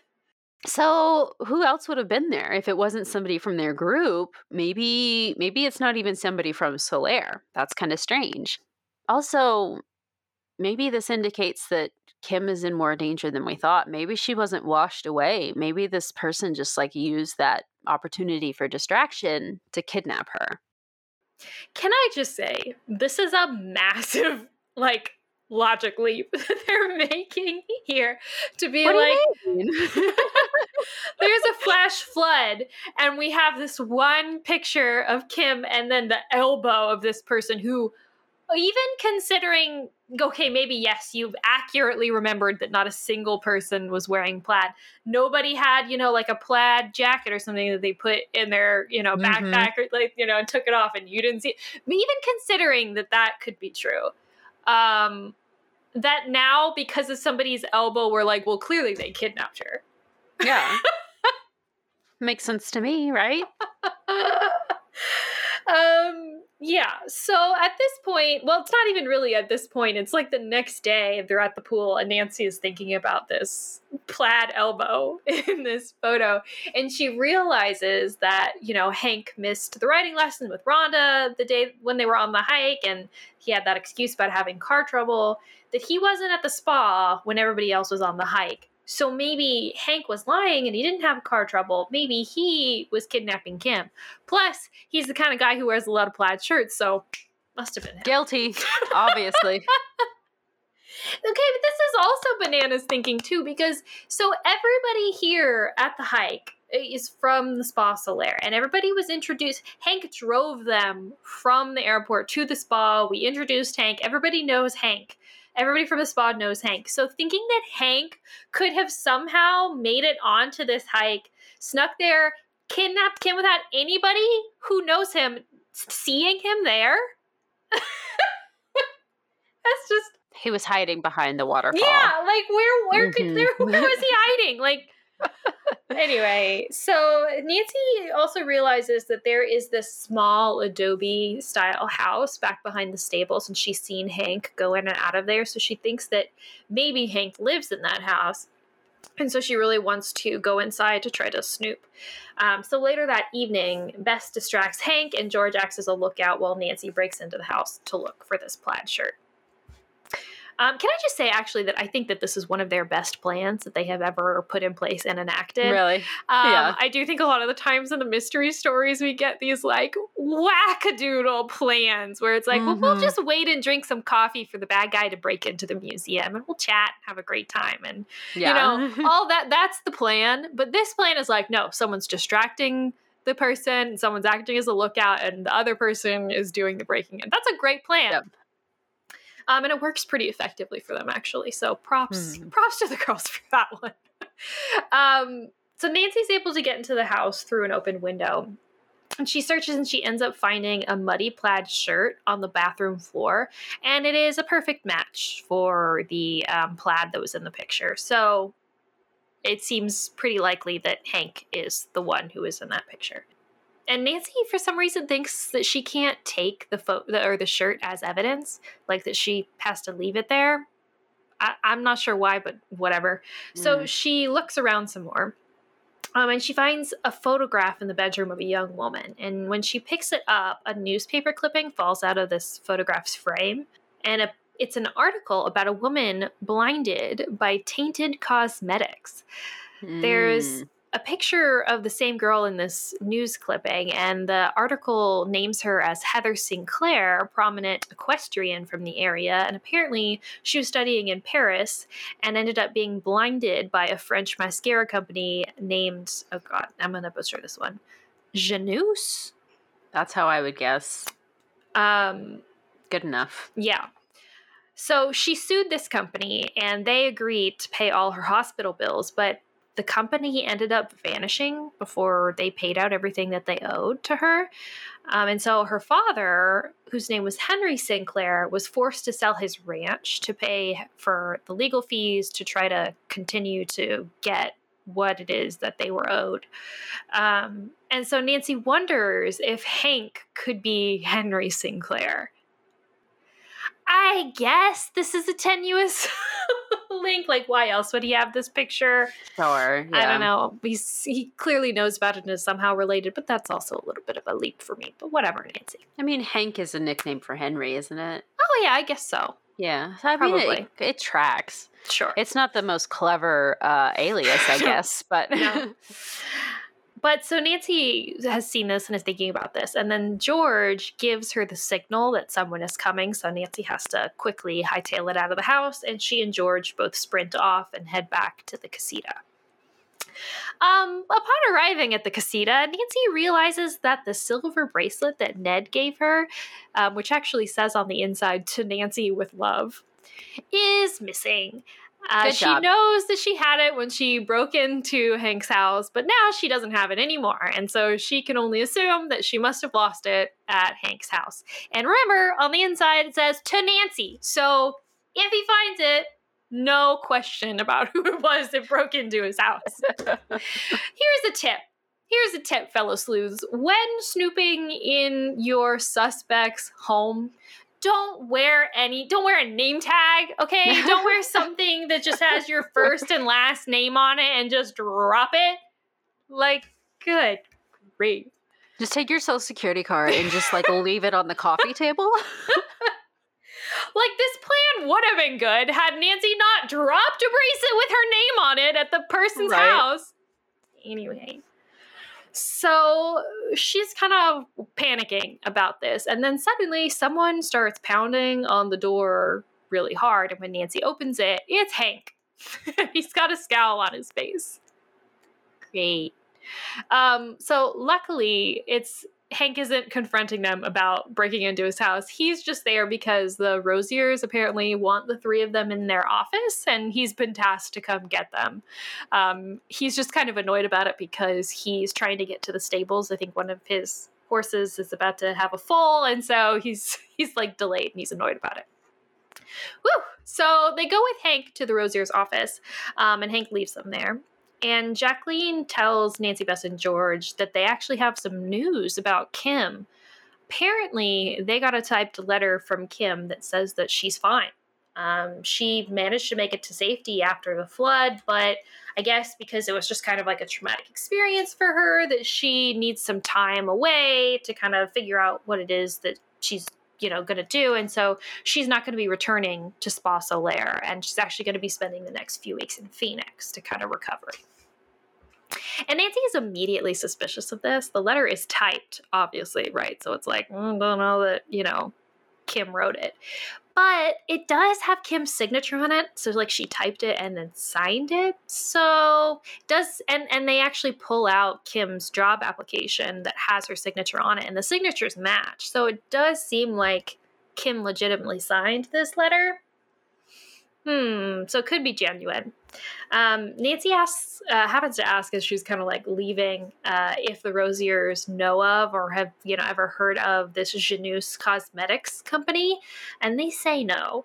So who else would have been there if it wasn't somebody from their group? Maybe maybe it's not even somebody from Solaire. That's kind of strange. Also, maybe this indicates that Kim is in more danger than we thought. Maybe she wasn't washed away. Maybe this person just like used that opportunity for distraction to kidnap her. Can I just say, this is a massive, like, logic leap that they're making here to be what like, do you mean? there's a flash flood, and we have this one picture of Kim and then the elbow of this person who, even considering, okay, maybe yes, you've accurately remembered that not a single person was wearing plaid. Nobody had, you know, like a plaid jacket or something that they put in their, you know, backpack mm-hmm. or like, you know, and took it off and you didn't see it. Even considering that that could be true. Um, that now, because of somebody's elbow, we're like, well, clearly they kidnapped her. Yeah. Makes sense to me, right? Um, yeah, so at this point, well, it's not even really at this point. It's like the next day, they're at the pool, and Nancy is thinking about this plaid elbow in this photo. And she realizes that, you know, Hank missed the writing lesson with Rhonda the day when they were on the hike, and he had that excuse about having car trouble, that he wasn't at the spa when everybody else was on the hike. So maybe Hank was lying and he didn't have car trouble. Maybe he was kidnapping Kim. Plus, he's the kind of guy who wears a lot of plaid shirts, so must have been him. Guilty, obviously. Okay, but this is also bananas thinking too, because so everybody here at the hike is from the Spa Solaire, and everybody was introduced. Hank drove them from the airport to the spa. We introduced Hank. Everybody knows Hank. Everybody from the spa knows Hank. So thinking that Hank could have somehow made it onto this hike, snuck there, kidnapped Kim without anybody who knows him seeing him there? That's just... He was hiding behind the waterfall. Yeah, like where where mm-hmm. could there where was he hiding? Like anyway, so Nancy also realizes that there is this small adobe style house back behind the stables, and she's seen Hank go in and out of there, so she thinks that maybe Hank lives in that house. And so she really wants to go inside to try to snoop. Um, so later that evening, Bess distracts Hank, and George acts as a lookout while Nancy breaks into the house to look for this plaid shirt. Um, can I just say, actually, that I think that this is one of their best plans that they have ever put in place and enacted. Really? Um, yeah. I do think a lot of the times in the mystery stories, we get these, like, wackadoodle plans where it's like, mm-hmm. well, we'll just wait and drink some coffee for the bad guy to break into the museum, and we'll chat and have a great time. And, yeah. you know, all that, that's the plan. But this plan is like, no, someone's distracting the person, someone's acting as a lookout, and the other person is doing the breaking in. That's a great plan. Yep. Um, and it works pretty effectively for them, actually. So props, hmm. props to the girls for that one. um, so Nancy's able to get into the house through an open window. And she searches and she ends up finding a muddy plaid shirt on the bathroom floor. And it is a perfect match for the um, plaid that was in the picture. So it seems pretty likely that Hank is the one who is in that picture. And Nancy, for some reason, thinks that she can't take the photo or the shirt as evidence, like that she has to leave it there. I, I'm not sure why, but whatever. Mm. So she looks around some more, um, and she finds a photograph in the bedroom of a young woman. And when she picks it up, a newspaper clipping falls out of this photograph's frame, and a, it's an article about a woman blinded by tainted cosmetics. Mm. There's a picture of the same girl in this news clipping, and the article names her as Heather Sinclair, a prominent equestrian from the area, and apparently she was studying in Paris and ended up being blinded by a French mascara company named, oh god, I'm going to butcher this one, Janus? That's how I would guess. Um, Good enough. Yeah. So she sued this company, and they agreed to pay all her hospital bills, but the company ended up vanishing before they paid out everything that they owed to her. Um, and so her father, whose name was Henry Sinclair, was forced to sell his ranch to pay for the legal fees to try to continue to get what it is that they were owed. Um, and so Nancy wonders if Hank could be Henry Sinclair. I guess this is a tenuous link. Like, why else would he have this picture? Sure, yeah. I don't know. He's, he clearly knows about it and is somehow related, but that's also a little bit of a leap for me. But whatever, Nancy. I mean, Hank is a nickname for Henry, isn't it? Oh, yeah, I guess so. Yeah. I Probably. mean, it, it tracks. Sure. It's not the most clever uh, alias, I guess, but... No. But so Nancy has seen this and is thinking about this. And then George gives her the signal that someone is coming. So Nancy has to quickly hightail it out of the house. And she and George both sprint off and head back to the casita. Um, upon arriving at the casita, Nancy realizes that the silver bracelet that Ned gave her, um, which actually says on the inside, "To Nancy with love," is missing. Uh, she knows that she had it when she broke into Hank's house, but now she doesn't have it anymore. And so she can only assume that she must have lost it at Hank's house. And remember, on the inside, it says "To Nancy." So if he finds it, no question about who it was that broke into his house. Here's a tip. here's a tip, fellow sleuths. When snooping in your suspect's home, don't wear any, don't wear a name tag, okay? Don't wear something that just has your first and last name on it and just drop it. Like, good. Great. Just take your social security card and just like leave it on the coffee table. Like, this plan would have been good had Nancy not dropped a bracelet with her name on it at the person's right. house. Anyway. So she's kind of panicking about this. And then suddenly someone starts pounding on the door really hard. And when Nancy opens it, it's Hank. He's got a scowl on his face. Great. Um, so luckily, it's Hank isn't confronting them about breaking into his house. He's just there because the Rosiers apparently want the three of them in their office, and he's been tasked to come get them. Um, he's just kind of annoyed about it because he's trying to get to the stables. I think one of his horses is about to have a foal, and so he's he's like delayed, and he's annoyed about it. Woo! So they go with Hank to the Rosier's office, um, and Hank leaves them there. And Jacqueline tells Nancy, Bess, and George that they actually have some news about Kim. Apparently, they got a typed letter from Kim that says that she's fine. Um, she managed to make it to safety after the flood, but I guess because it was just kind of like a traumatic experience for her, that she needs some time away to kind of figure out what it is that she's you know, going to do. And so she's not going to be returning to Spa Solaire, and she's actually going to be spending the next few weeks in Phoenix to kind of recover. And Nancy is immediately suspicious of this. The letter is typed, obviously, right? So it's like, mm, don't know that, you know, Kim wrote it. But it does have Kim's signature on it. So like she typed it and then signed it. So does and, and they actually pull out Kim's job application that has her signature on it, and the signatures match. So it does seem like Kim legitimately signed this letter. Hmm, so it could be genuine. Um, Nancy asks, uh, happens to ask as she's kind of like leaving, uh, if the Rosiers know of or have, you know, ever heard of this Janus Cosmetics company, and they say no.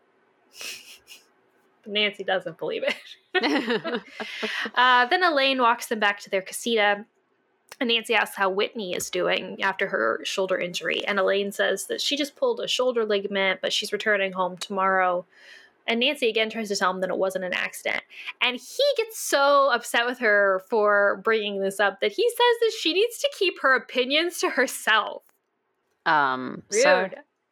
Nancy doesn't believe it. uh, then Elaine walks them back to their casita, and Nancy asks how Whitney is doing after her shoulder injury, and Elaine says that she just pulled a shoulder ligament, but she's returning home tomorrow. And Nancy again tries to tell him that it wasn't an accident. And he gets so upset with her for bringing this up that he says that she needs to keep her opinions to herself. Um, Rude. So-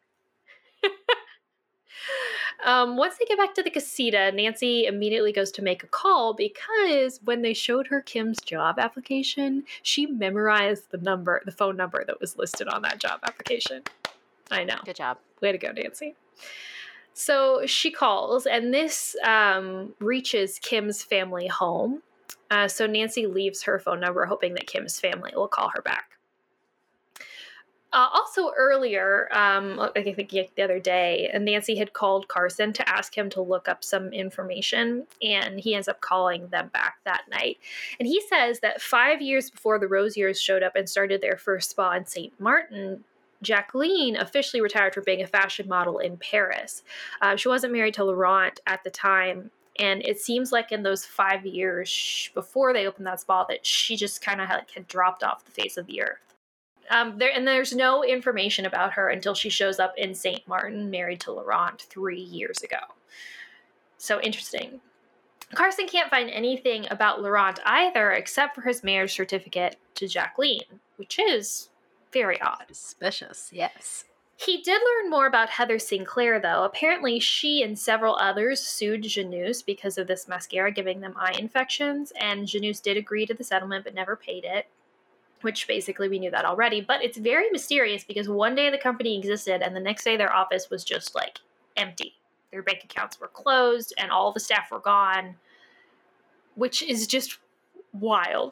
um, once they get back to the casita, Nancy immediately goes to make a call because when they showed her Kim's job application, she memorized the number, the phone number that was listed on that job application. I know. Good job. Way to go, Nancy. So she calls, and this um, reaches Kim's family home. Uh, so Nancy leaves her phone number, hoping that Kim's family will call her back. Uh, also earlier, um, I think the other day, Nancy had called Carson to ask him to look up some information, and he ends up calling them back that night. And he says that five years before the Rosiers showed up and started their first spa in Saint Martin, Jacqueline officially retired from being a fashion model in Paris. Uh, she wasn't married to Laurent at the time, and it seems like in those five years before they opened that spa that she just kind of like had dropped off the face of the earth. Um, there and there's no information about her until she shows up in Saint Martin, married to Laurent three years ago. So interesting. Carson can't find anything about Laurent either, except for his marriage certificate to Jacqueline, which is very odd. Suspicious, yes. He did learn more about Heather Sinclair, though. Apparently, she and several others sued Janus because of this mascara giving them eye infections, and Janus did agree to the settlement but never paid it, which basically we knew that already. But it's very mysterious because one day the company existed, and the next day their office was just, like, empty. Their bank accounts were closed, and all the staff were gone, which is just wild.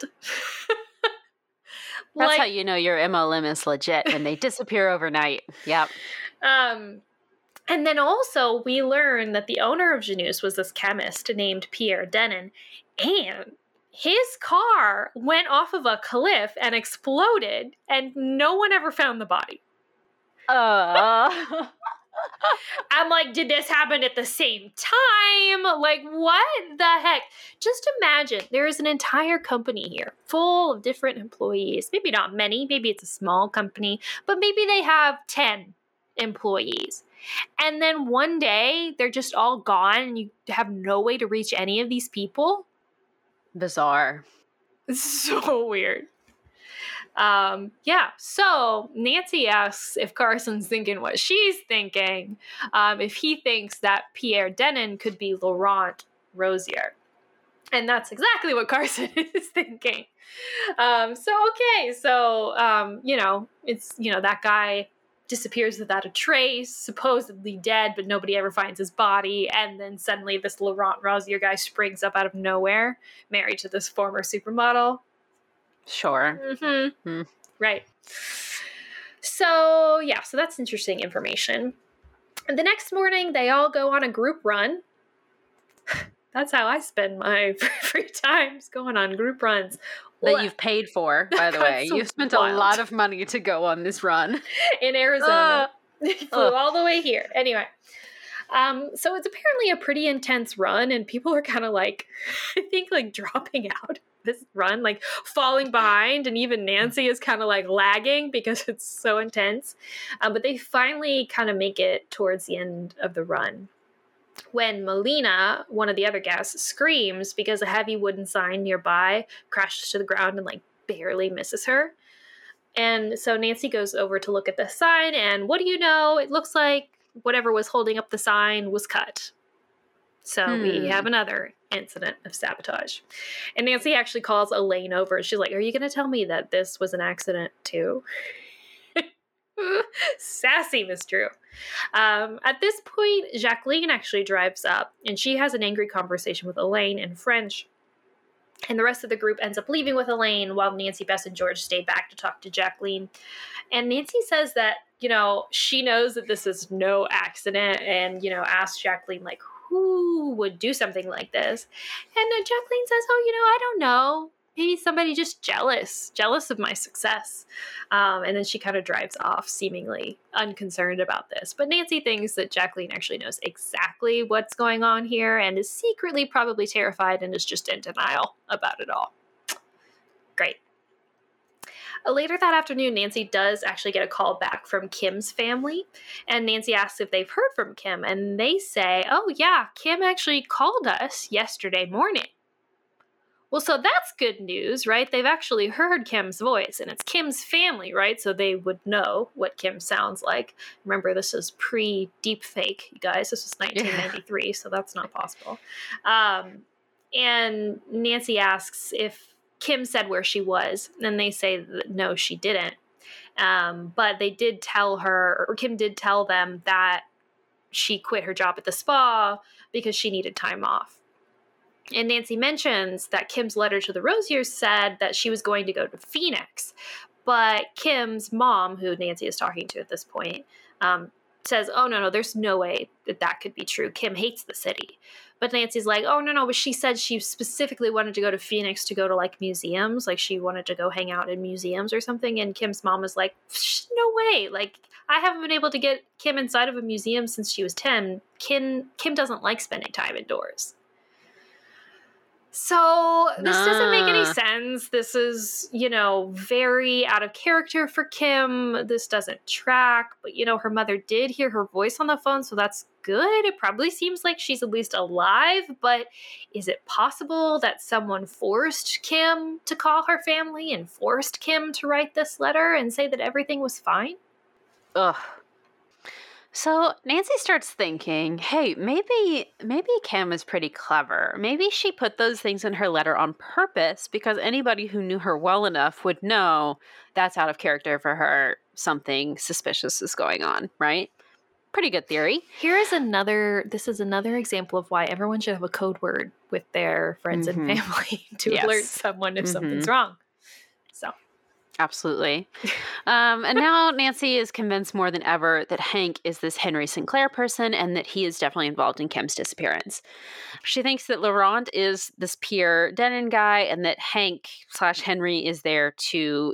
That's like, how you know your M L M is legit, when they disappear overnight. Yep. Um, and then also we learn that the owner of Janus was this chemist named Pierre Denon, and his car went off of a cliff and exploded, and no one ever found the body. Uh. I'm like, did this happen at the same time? Like, what the heck? Just imagine there is an entire company here full of different employees. Maybe not many. Maybe it's a small company, but maybe they have ten employees. And then one day they're just all gone and you have no way to reach any of these people. Bizarre. It's so weird. Um, yeah, so Nancy asks if Carson's thinking what she's thinking, um, if he thinks that Pierre Denon could be Laurent Rosier. And that's exactly what Carson is thinking. Um, so, okay, so, um, you know, it's, you know, that guy disappears without a trace, supposedly dead, but nobody ever finds his body. And then suddenly this Laurent Rosier guy springs up out of nowhere, married to this former supermodel. Sure. Mm-hmm. Mm. Right. So, yeah, so that's interesting information. And the next morning, they all go on a group run. That's how I spend my free times, going on group runs. That Well, you've paid for, by the way. so You've spent wild. a lot of money to go on this run. in Arizona. Uh, Flew uh. all the way here. Anyway. Um, so it's apparently a pretty intense run, and people are kind of like, I think, like dropping out this run, like falling behind, and even Nancy is kind of like lagging because it's so intense. Um, but they finally kind of make it towards the end of the run when Melina, one of the other guests, screams because a heavy wooden sign nearby crashes to the ground and like barely misses her. And so Nancy goes over to look at the sign, and what do you know? It looks like whatever was holding up the sign was cut. So Hmm. we have another incident of sabotage. And Nancy actually calls Elaine over. She's like, are you going to tell me that this was an accident too? Sassy Miss Drew. Um, at this point, Jacqueline actually drives up, and she has an angry conversation with Elaine in French. And the rest of the group ends up leaving with Elaine while Nancy, Bess, and George stay back to talk to Jacqueline. And Nancy says that, you know, she knows that this is no accident, and, you know, asks Jacqueline, like, who would do something like this? And uh, Jacqueline says, oh, you know, I don't know. Maybe somebody just jealous, jealous of my success. Um, and then she kind of drives off, seemingly unconcerned about this. But Nancy thinks that Jacqueline actually knows exactly what's going on here and is secretly probably terrified and is just in denial about it all. Great. Uh, Later that afternoon, Nancy does actually get a call back from Kim's family. And Nancy asks if they've heard from Kim. And they say, oh, yeah, Kim actually called us yesterday morning. Well, so that's good news, right? They've actually heard Kim's voice, and it's Kim's family, right? So they would know what Kim sounds like. Remember, this is pre-deepfake, you guys. This was nineteen ninety-three, yeah. So that's not possible. Um, and Nancy asks if Kim said where she was, and they say that no, she didn't. Um, but they did tell her, or Kim did tell them that she quit her job at the spa because she needed time off. And Nancy mentions that Kim's letter to the Rosiers said that she was going to go to Phoenix. But Kim's mom, who Nancy is talking to at this point, um, says, oh, no, no, there's no way that that could be true. Kim hates the city. But Nancy's like, oh, no, no, but she said she specifically wanted to go to Phoenix to go to, like, museums. Like, she wanted to go hang out in museums or something. And Kim's mom is like, no way. Like, I haven't been able to get Kim inside of a museum since she was ten. Kim, Kim doesn't like spending time indoors. So this nah. doesn't make any sense. This is, you know, very out of character for Kim. This doesn't track. But, you know, her mother did hear her voice on the phone, so that's good. It probably seems like she's at least alive. But is it possible that someone forced Kim to call her family and forced Kim to write this letter and say that everything was fine? Ugh. So Nancy starts thinking, hey, maybe maybe Kim is pretty clever. Maybe she put those things in her letter on purpose because anybody who knew her well enough would know that's out of character for her. Something suspicious is going on, right? Pretty good theory. Here is another, this is another example of why everyone should have a code word with their friends mm-hmm. and family to yes. alert someone if mm-hmm. something's wrong. So. Absolutely. Um, and now Nancy is convinced more than ever that Hank is this Henry Sinclair person and that he is definitely involved in Kim's disappearance. She thinks that Laurent is this Pierre Denon guy and that Hank slash Henry is there to get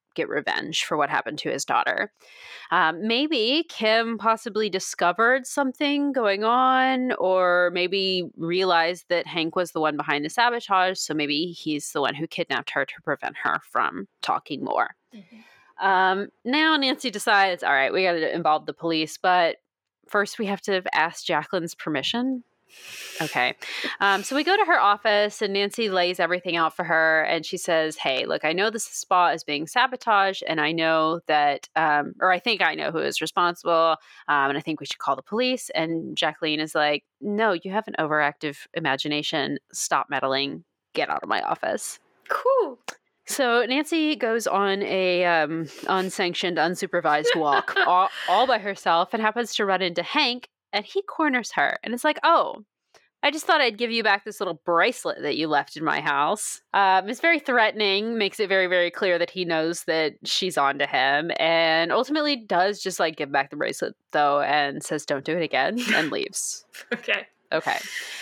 get revenge for what happened to his daughter. Um, maybe Kim possibly discovered something going on, or maybe realized that Hank was the one behind the sabotage, so maybe he's the one who kidnapped her to prevent her from talking more. Mm-hmm. Um, now Nancy decides, all right, we got to involve the police, but first we have to ask Jacqueline's permission. Okay. Um, so we go to her office and Nancy lays everything out for her and she says, hey, look, I know this spa is being sabotaged and I know that, um, or I think I know who is responsible. Um, and I think we should call the police. And Jacqueline is like, no, you have an overactive imagination. Stop meddling. Get out of my office. Cool. So Nancy goes on a um, unsanctioned, unsupervised walk all, all by herself and happens to run into Hank. And he corners her and it's like, oh, I just thought I'd give you back this little bracelet that you left in my house. Um, it's very threatening, makes it very, very clear that he knows that she's on to him, and ultimately does just like give back the bracelet though and says, don't do it again, and leaves. Okay. Okay.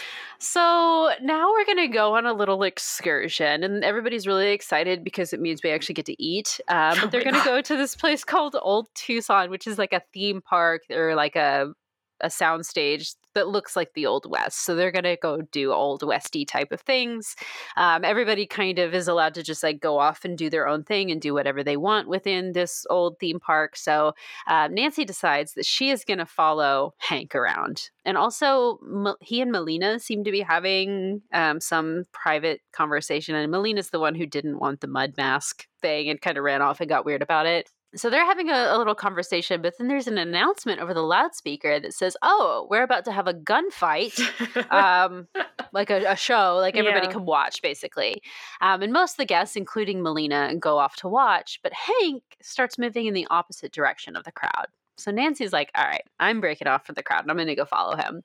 So now we're going to go on a little excursion, and everybody's really excited because it means we actually get to eat. Um, but Oh they're my going to God. go to this place called Old Tucson, which is like a theme park or like a a soundstage that looks like the Old West. So they're going to go do Old Westy type of things. Um, everybody kind of is allowed to just like go off and do their own thing and do whatever they want within this old theme park. So uh, Nancy decides that she is going to follow Hank around. And also M- he and Melina seem to be having um, some private conversation. And Melina's the one who didn't want the mud mask thing and kind of ran off and got weird about it. So they're having a, a little conversation, but then there's an announcement over the loudspeaker that says, oh, we're about to have a gunfight, um, like a, a show, like everybody Yeah. can watch, basically. Um, and most of the guests, including Melina, go off to watch, but Hank starts moving in the opposite direction of the crowd. So Nancy's like, all right, I'm breaking off from the crowd, and I'm going to go follow him.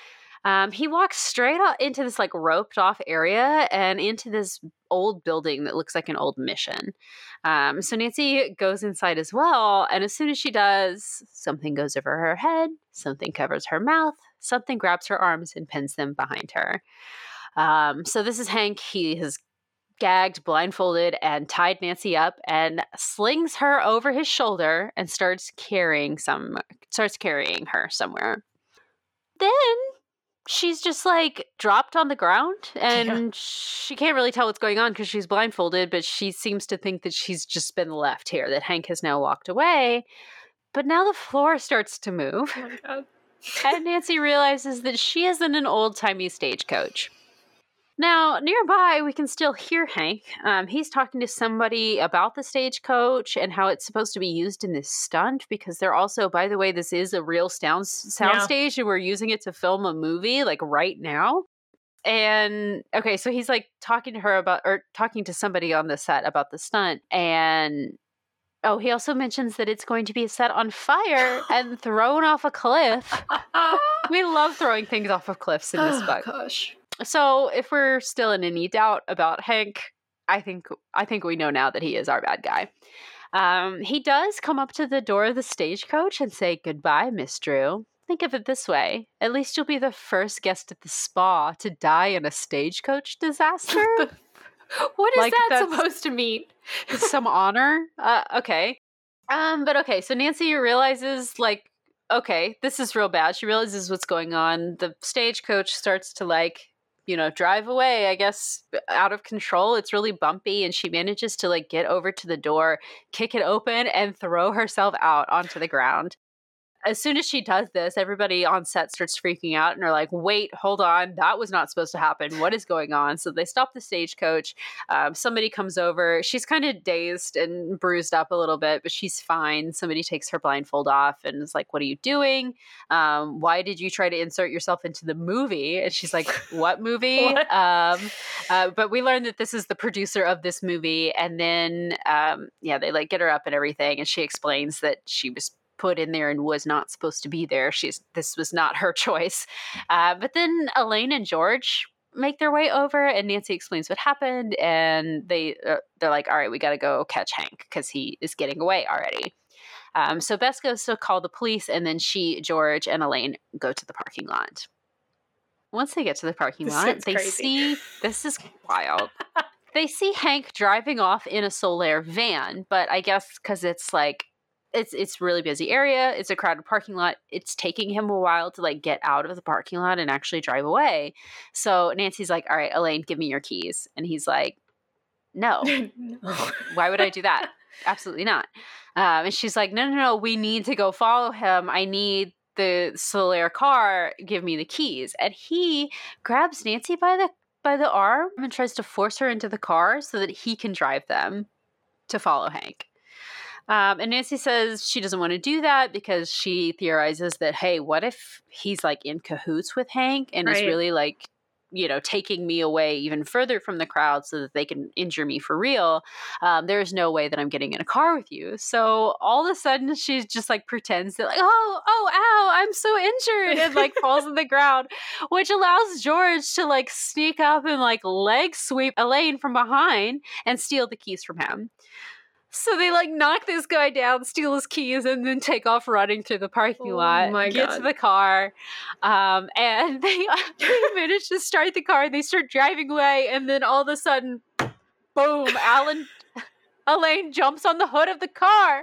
Um, he walks straight out into this like roped off area and into this old building that looks like an old mission. Um, so Nancy goes inside as well. And as soon as she does, something goes over her head, something covers her mouth, something grabs her arms and pins them behind her. Um, so this is Hank. He has gagged, blindfolded, and tied Nancy up and slings her over his shoulder and starts carrying some, starts carrying her somewhere. Then she's just like dropped on the ground and yeah. she can't really tell what's going on because she's blindfolded, but she seems to think that she's just been left here, that Hank has now walked away. But now the floor starts to move. Oh my God. And Nancy realizes that she is in an old-timey stagecoach. Now, nearby, we can still hear Hank. Um, he's talking to somebody about the stagecoach and how it's supposed to be used in this stunt, because they're also, by the way, this is a real sound soundstage, yeah. and we're using it to film a movie, like, right now. And, okay, so he's, like, talking to her about, or talking to somebody on the set about the stunt, and, oh, he also mentions that it's going to be set on fire and thrown off a cliff. We love throwing things off of cliffs in this oh, book. Gosh. So if we're still in any doubt about Hank, I think I think we know now that he is our bad guy. Um, he does come up to the door of the stagecoach and say, goodbye, Miss Drew. Think of it this way. At least you'll be the first guest at the spa to die in a stagecoach disaster. What is like that supposed to mean? Some honor? Uh, okay. Um, but okay, so Nancy realizes, like, okay, this is real bad. She realizes what's going on. The stagecoach starts to, like, you know, drive away, I guess, out of control. It's really bumpy, and she manages to, like, get over to the door, kick it open, and throw herself out onto the ground. As soon as she does this, everybody on set starts freaking out and are like, wait, hold on, that was not supposed to happen. What is going on? So they stop the stagecoach. Um, somebody comes over. She's kind of dazed and bruised up a little bit, but she's fine. Somebody takes her blindfold off and is like, what are you doing? Um, why did you try to insert yourself into the movie? And she's like, what movie? what? Um, uh, but we learn that this is the producer of this movie. And then, um, yeah, they like get her up and everything. And she explains that she was put in there and was not supposed to be there. She's this was not her choice. Uh, but then Elaine and George make their way over, and Nancy explains what happened, and they uh, they're like, all right, we got to go catch Hank because he is getting away already. Um, so Bess goes to call the police, and then she, George, and Elaine go to the parking lot. Once they get to the parking this lot, they crazy. see this is wild. they see Hank driving off in a Solaire van, but I guess because it's like, it's it's really busy area, it's a crowded parking lot, it's taking him a while to like get out of the parking lot and actually drive away. So Nancy's like, all right, Elaine, give me your keys. And he's like, no. no. Why would I do that? Absolutely not. Um, and she's like, no, no, no, we need to go follow him. I need the Solaire car. Give me the keys. And he grabs Nancy by the by the arm and tries to force her into the car so that he can drive them to follow Hank. Um, and Nancy says she doesn't want to do that because she theorizes that, hey, what if he's like in cahoots with Hank and right. is really like, you know, taking me away even further from the crowd so that they can injure me for real. Um, there's no way that I'm getting in a car with you. So all of a sudden she just like pretends that like, oh, oh, ow, I'm so injured, and like falls on the ground, which allows George to like sneak up and like leg sweep Elaine from behind and steal the keys from him. So they like knock this guy down, steal his keys, and then take off running through the parking oh lot. My get God. to the car, um, and they, they manage to start the car. And they start driving away, and then all of a sudden, boom! Alan, Elaine jumps on the hood of the car.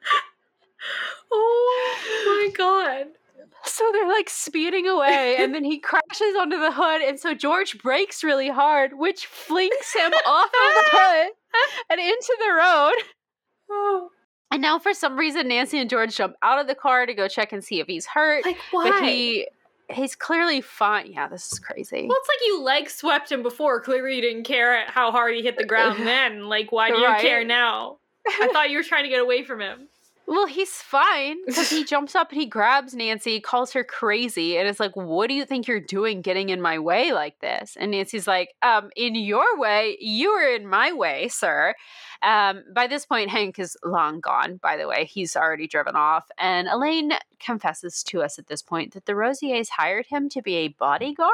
Oh my God! So they're like speeding away, and then he crashes onto the hood, and so George brakes really hard, which flings him off of the hood and into the road. Oh. And now for some reason Nancy and George jump out of the car to go check and see if he's hurt. Like, why? But he he's clearly fine. Yeah, this is crazy. Well, it's like you leg swept him before. Clearly you didn't care how hard he hit the ground then. Like, why do you right. care now? I thought you were trying to get away from him. Well, he's fine because he jumps up and he grabs Nancy, calls her crazy, and is like, what do you think you're doing getting in my way like this? And Nancy's like, um, in your way? You were in my way, sir. Um, by this point, Hank is long gone, by the way. He's already driven off. And Elaine confesses to us at this point that the Rosiers hired him to be a bodyguard.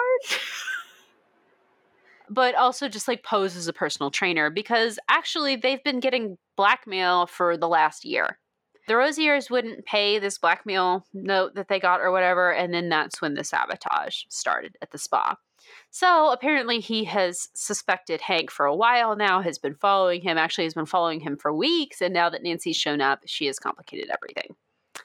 But also just like pose as a personal trainer because actually they've been getting blackmail for the last year. The Rosiers wouldn't pay this blackmail note that they got or whatever, and then that's when the sabotage started at the spa. So apparently he has suspected Hank for a while now, has been following him, actually has been following him for weeks, and now that Nancy's shown up, she has complicated everything.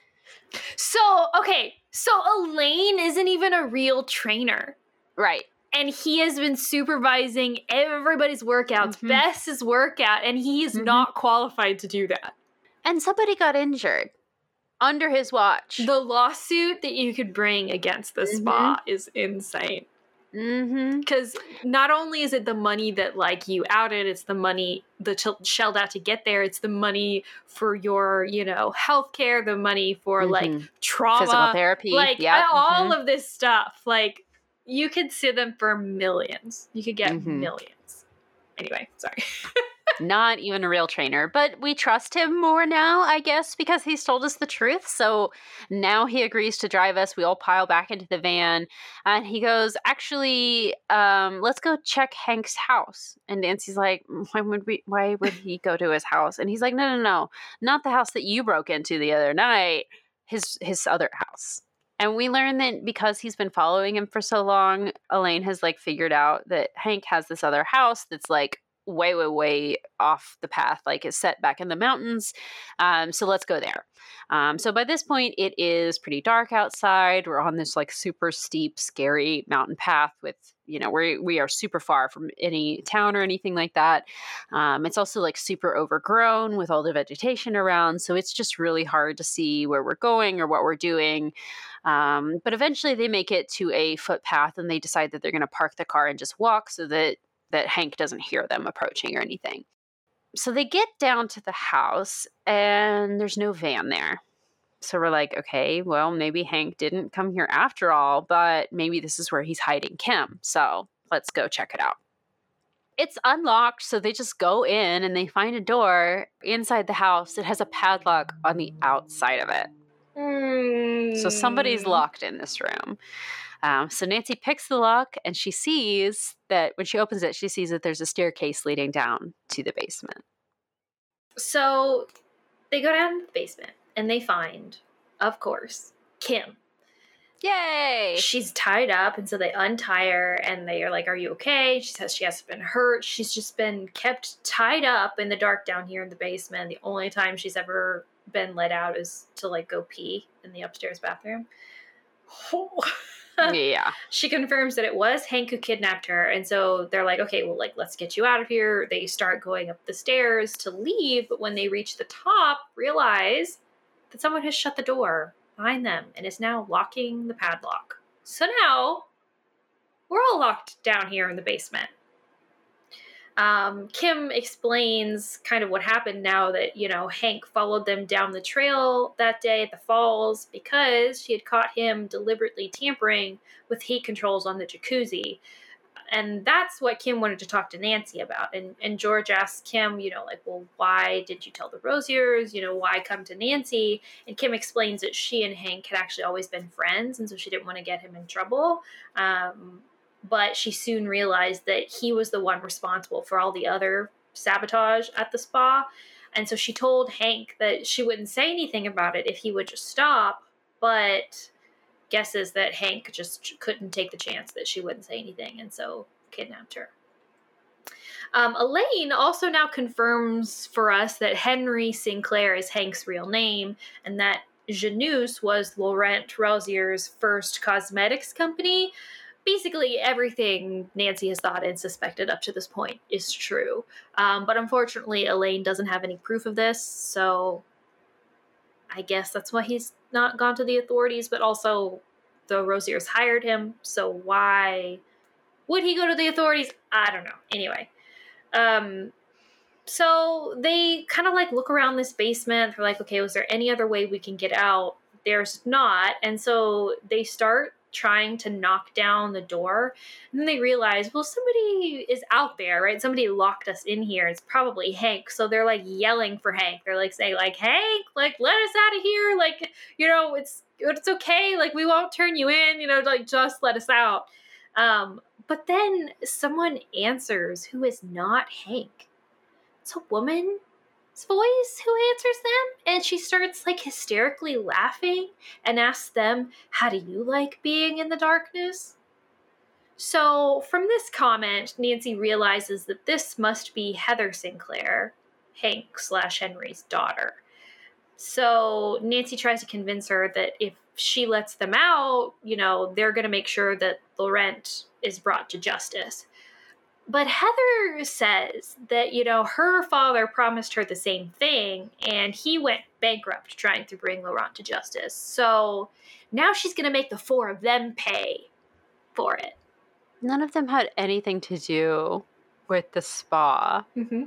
So, okay, so Elaine isn't even a real trainer. Right. And he has been supervising everybody's workouts, mm-hmm. Bess's workout, and he is mm-hmm. not qualified to do that. And somebody got injured under his watch. The lawsuit that you could bring against the mm-hmm. spa is insane. Mm-hmm. Because not only is it the money that, like, you outed, it's the money that ch- shelled out to get there. It's the money for your, you know, healthcare, the money for, mm-hmm. like, trauma. Physical therapy. Like, yep. all mm-hmm. of this stuff. Like, you could sue them for millions. You could get mm-hmm. millions. Anyway, sorry. Not even a real trainer, but we trust him more now, I guess, because he's told us the truth. So now he agrees to drive us. We all pile back into the van, and he goes, actually, um, let's go check Hank's house. And Nancy's like, why would we, why would he go to his house? And he's like, no, no, no, not the house that you broke into the other night, his, his other house. And we learn that because he's been following him for so long, Elaine has like figured out that Hank has this other house that's like way, way, way off the path, like is set back in the mountains. Um, so let's go there. Um, so by this point, it is pretty dark outside. We're on this like super steep, scary mountain path with, you know, we we are super far from any town or anything like that. Um, it's also like super overgrown with all the vegetation around. So it's just really hard to see where we're going or what we're doing. Um, but eventually they make it to a footpath and they decide that they're going to park the car and just walk so that that Hank doesn't hear them approaching or anything. So they get down to the house and there's no van there. So we're like, okay, well, maybe Hank didn't come here after all, but maybe this is where he's hiding Kim. So let's go check it out. It's unlocked, so they just go in and they find a door inside the house that has a padlock on the outside of it. Mm. So somebody's locked in this room. Um, so Nancy picks the lock and she sees that when she opens it, she sees that there's a staircase leading down to the basement. So they go down to the basement and they find, of course, Kim. Yay! She's tied up, and so they untie her, and they are like, are you okay? She says she hasn't been hurt. She's just been kept tied up in the dark down here in the basement. The only time she's ever been let out is to, like, go pee in the upstairs bathroom. Yeah. She confirms that it was Hank who kidnapped her, and so they're like, okay, well, like, let's get you out of here. They start going up the stairs to leave, but when they reach the top, realize that someone has shut the door behind them and is now locking the padlock. So now we're all locked down here in the basement. Um, Kim explains kind of what happened now that, you know, Hank followed them down the trail that day at the falls because she had caught him deliberately tampering with heat controls on the jacuzzi. And that's what Kim wanted to talk to Nancy about. And and George asked Kim, you know, like, well, why did you tell the Rosiers? You know, why come to Nancy? And Kim explains that she and Hank had actually always been friends, and so she didn't want to get him in trouble. Um, but she soon realized that he was the one responsible for all the other sabotage at the spa. And so she told Hank that she wouldn't say anything about it if he would just stop, but guesses that Hank just couldn't take the chance that she wouldn't say anything, and so kidnapped her. Um, Elaine also now confirms for us that Henry Sinclair is Hank's real name, and that Janus was Laurent Rosier's first cosmetics company. Basically, everything Nancy has thought and suspected up to this point is true. Um, but unfortunately, Elaine doesn't have any proof of this, so I guess that's why he's not gone to the authorities, but also the Rosiers hired him, so why would he go to the authorities? I don't know. Anyway, um, so they kind of like look around this basement. They're like, okay, was there any other way we can get out? There's not, and so they start trying to knock down the door, and then they realize, well, somebody is out there, right? Somebody locked us in here. It's probably Hank. So they're like yelling for Hank. They're like saying, like, Hank, like, let us out of here. Like, you know, it's it's okay. Like, we won't turn you in. You know, like, just let us out. Um, but then someone answers who is not Hank. It's a woman's voice who answers them, and she starts like hysterically laughing and asks them, how do you like being in the darkness? So from this comment, Nancy realizes that this must be Heather Sinclair, Hank slash Henry's daughter. So Nancy tries to convince her that if she lets them out, you know, they're going to make sure that Laurent is brought to justice. But Heather says that, you know, her father promised her the same thing, and he went bankrupt trying to bring Laurent to justice. So now she's going to make the four of them pay for it. None of them had anything to do with the spa. Mm-hmm.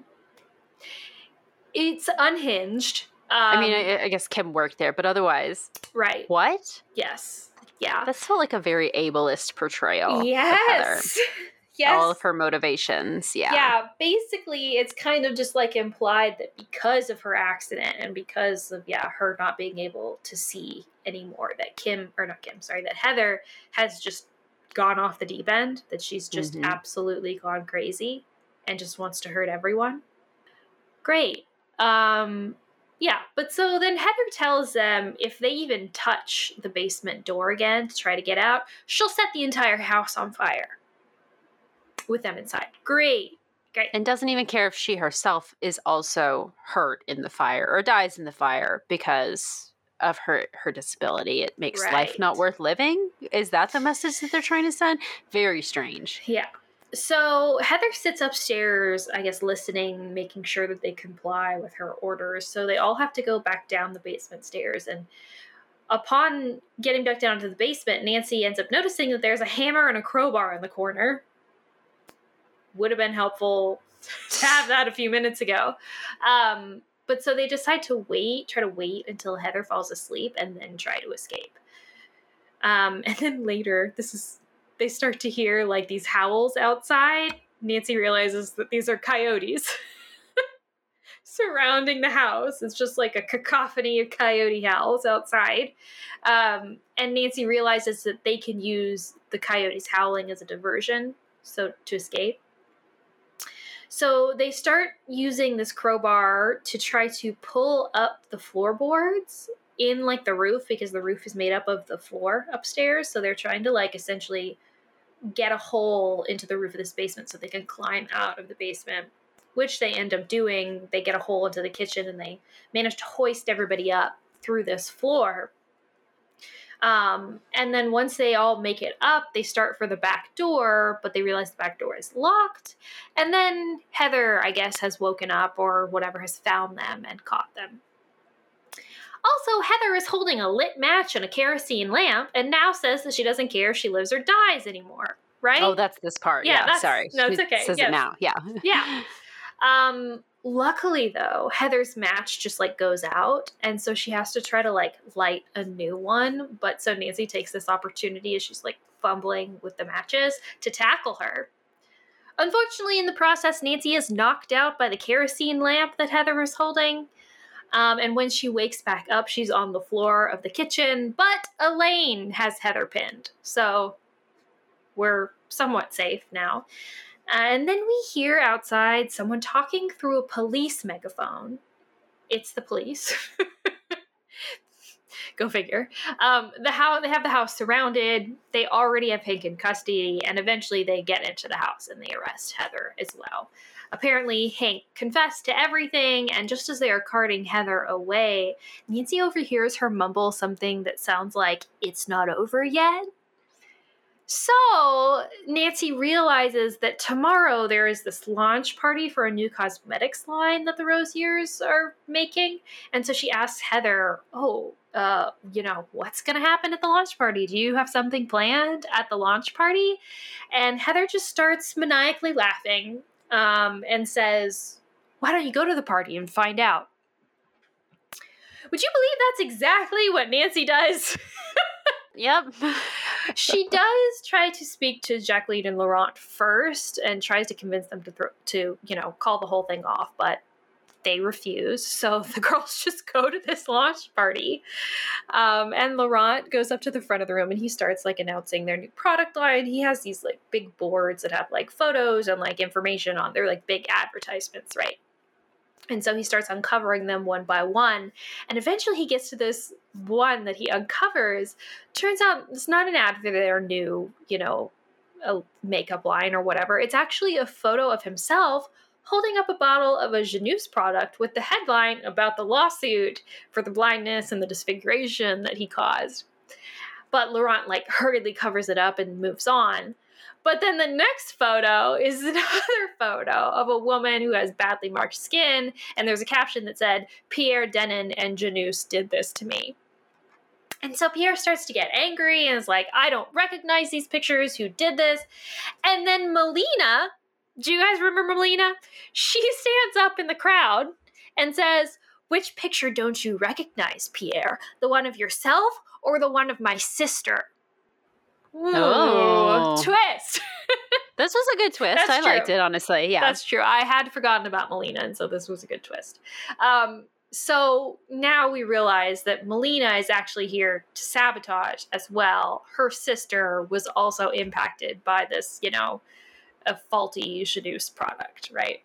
It's unhinged. Um, I mean, I, I guess Kim worked there, but otherwise. Right. What? Yes. Yeah. That felt like a very ableist portrayal. Yes. Yes. All of her motivations, yeah. Yeah, basically it's kind of just like implied that because of her accident and because of, yeah, her not being able to see anymore, that Kim, or not Kim, sorry, that Heather has just gone off the deep end, that she's just mm-hmm. absolutely gone crazy and just wants to hurt everyone. Great. Um, yeah, but so then Heather tells them if they even touch the basement door again to try to get out, she'll set the entire house on fire. With them inside. Great. Great. And doesn't even care if she herself is also hurt in the fire or dies in the fire because of her, her disability. It makes right. life not worth living? Is that the message that they're trying to send? Very strange. Yeah. So Heather sits upstairs, I guess, listening, making sure that they comply with her orders. So they all have to go back down the basement stairs. And upon getting back down to the basement, Nancy ends up noticing that there's a hammer and a crowbar in the corner. Would have been helpful to have that a few minutes ago. Um, but so they decide to wait, try to wait until Heather falls asleep and then try to escape. Um, and then later, this is, they start to hear like these howls outside. Nancy realizes that these are coyotes surrounding the house. It's just like a cacophony of coyote howls outside. Um, and Nancy realizes that they can use the coyotes howling as a diversion, so to escape. So they start using this crowbar to try to pull up the floorboards in like the roof because the roof is made up of the floor upstairs. So they're trying to like essentially get a hole into the roof of this basement so they can climb out of the basement, which they end up doing. They get a hole into the kitchen and they manage to hoist everybody up through this floor. Um, and then once they all make it up, they start for the back door, but they realize the back door is locked. And then Heather, I guess, has woken up or whatever, has found them and caught them. Also, Heather is holding a lit match and a kerosene lamp and now says that she doesn't care if she lives or dies anymore, right? Oh, that's this part. Yeah, Yeah, that's, sorry. No, it's She okay. says yes. it now. Yeah. Yeah. Um, luckily, though, Heather's match just, like, goes out, and so she has to try to, like, light a new one. But so Nancy takes this opportunity as she's, like, fumbling with the matches to tackle her. Unfortunately, in the process, Nancy is knocked out by the kerosene lamp that Heather is holding. Um, and when she wakes back up, she's on the floor of the kitchen, but Elaine has Heather pinned. So we're somewhat safe now. And then we hear outside someone talking through a police megaphone. It's the police. Go figure. Um, the house, they have the house surrounded. They already have Hank in custody, and eventually they get into the house and they arrest Heather as well. Apparently, Hank confessed to everything, and just as they are carting Heather away, Nancy overhears her mumble something that sounds like, "It's not over yet." So, Nancy realizes that tomorrow there is this launch party for a new cosmetics line that the Rosiers are making. And so she asks Heather, oh, uh, you know, what's going to happen at the launch party? Do you have something planned at the launch party? And Heather just starts maniacally laughing um, and says, why don't you go to the party and find out? Would you believe that's exactly what Nancy does? Yep. She does try to speak to Jacqueline and Laurent first and tries to convince them to, throw, to you know, call the whole thing off, but they refuse. So the girls just go to this launch party. Um, and Laurent goes up to the front of the room and he starts like announcing their new product line. He has these like big boards that have like photos and like information on. They're like big advertisements, right? And so he starts uncovering them one by one. And eventually he gets to this one that he uncovers. Turns out it's not an ad for their new, you know, a makeup line or whatever. It's actually a photo of himself holding up a bottle of a Janus product with the headline about the lawsuit for the blindness and the disfiguration that he caused. But Laurent, like, hurriedly covers it up and moves on. But then the next photo is another photo of a woman who has badly marked skin, and there's a caption that said, Pierre Denon and Janus did this to me. And so Pierre starts to get angry and is like, I don't recognize these pictures, who did this? And then Melina, do you guys remember Melina? She stands up in the crowd and says, which picture don't you recognize, Pierre? The one of yourself or the one of my sister? Ooh, oh, twist. This was a good twist. That's I true. liked it, honestly. Yeah, that's true. I had forgotten about Melina, and so this was a good twist. Um, so now we realize that Melina is actually here to sabotage as well. Her sister was also impacted by this, you know, a faulty Janus product, right?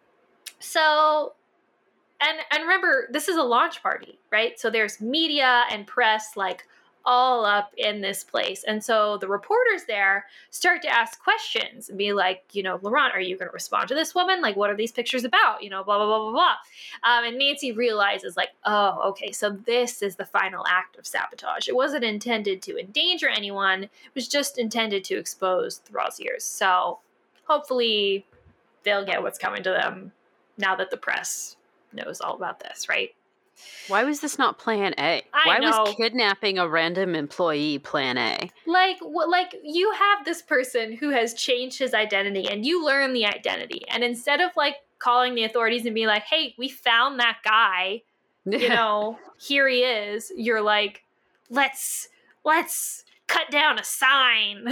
So, and and remember, this is a launch party, right? So there's media and press, like, all up in this place. And so the reporters there start to ask questions and be like, you know, Laurent, are you going to respond to this woman? Like, what are these pictures about? You know, blah, blah, blah, blah, blah. Um, and Nancy realizes, like, oh, okay, so this is the final act of sabotage. It wasn't intended to endanger anyone. It was just intended to expose the Rosiers. So hopefully they'll get what's coming to them now that the press knows all about this, right? Why was this not plan A? I Why know. was kidnapping a random employee plan A? Like, wh- like you have this person who has changed his identity and you learn the identity. And instead of like calling the authorities and being like, hey, we found that guy, you know, here he is. You're like, let's, let's cut down a sign.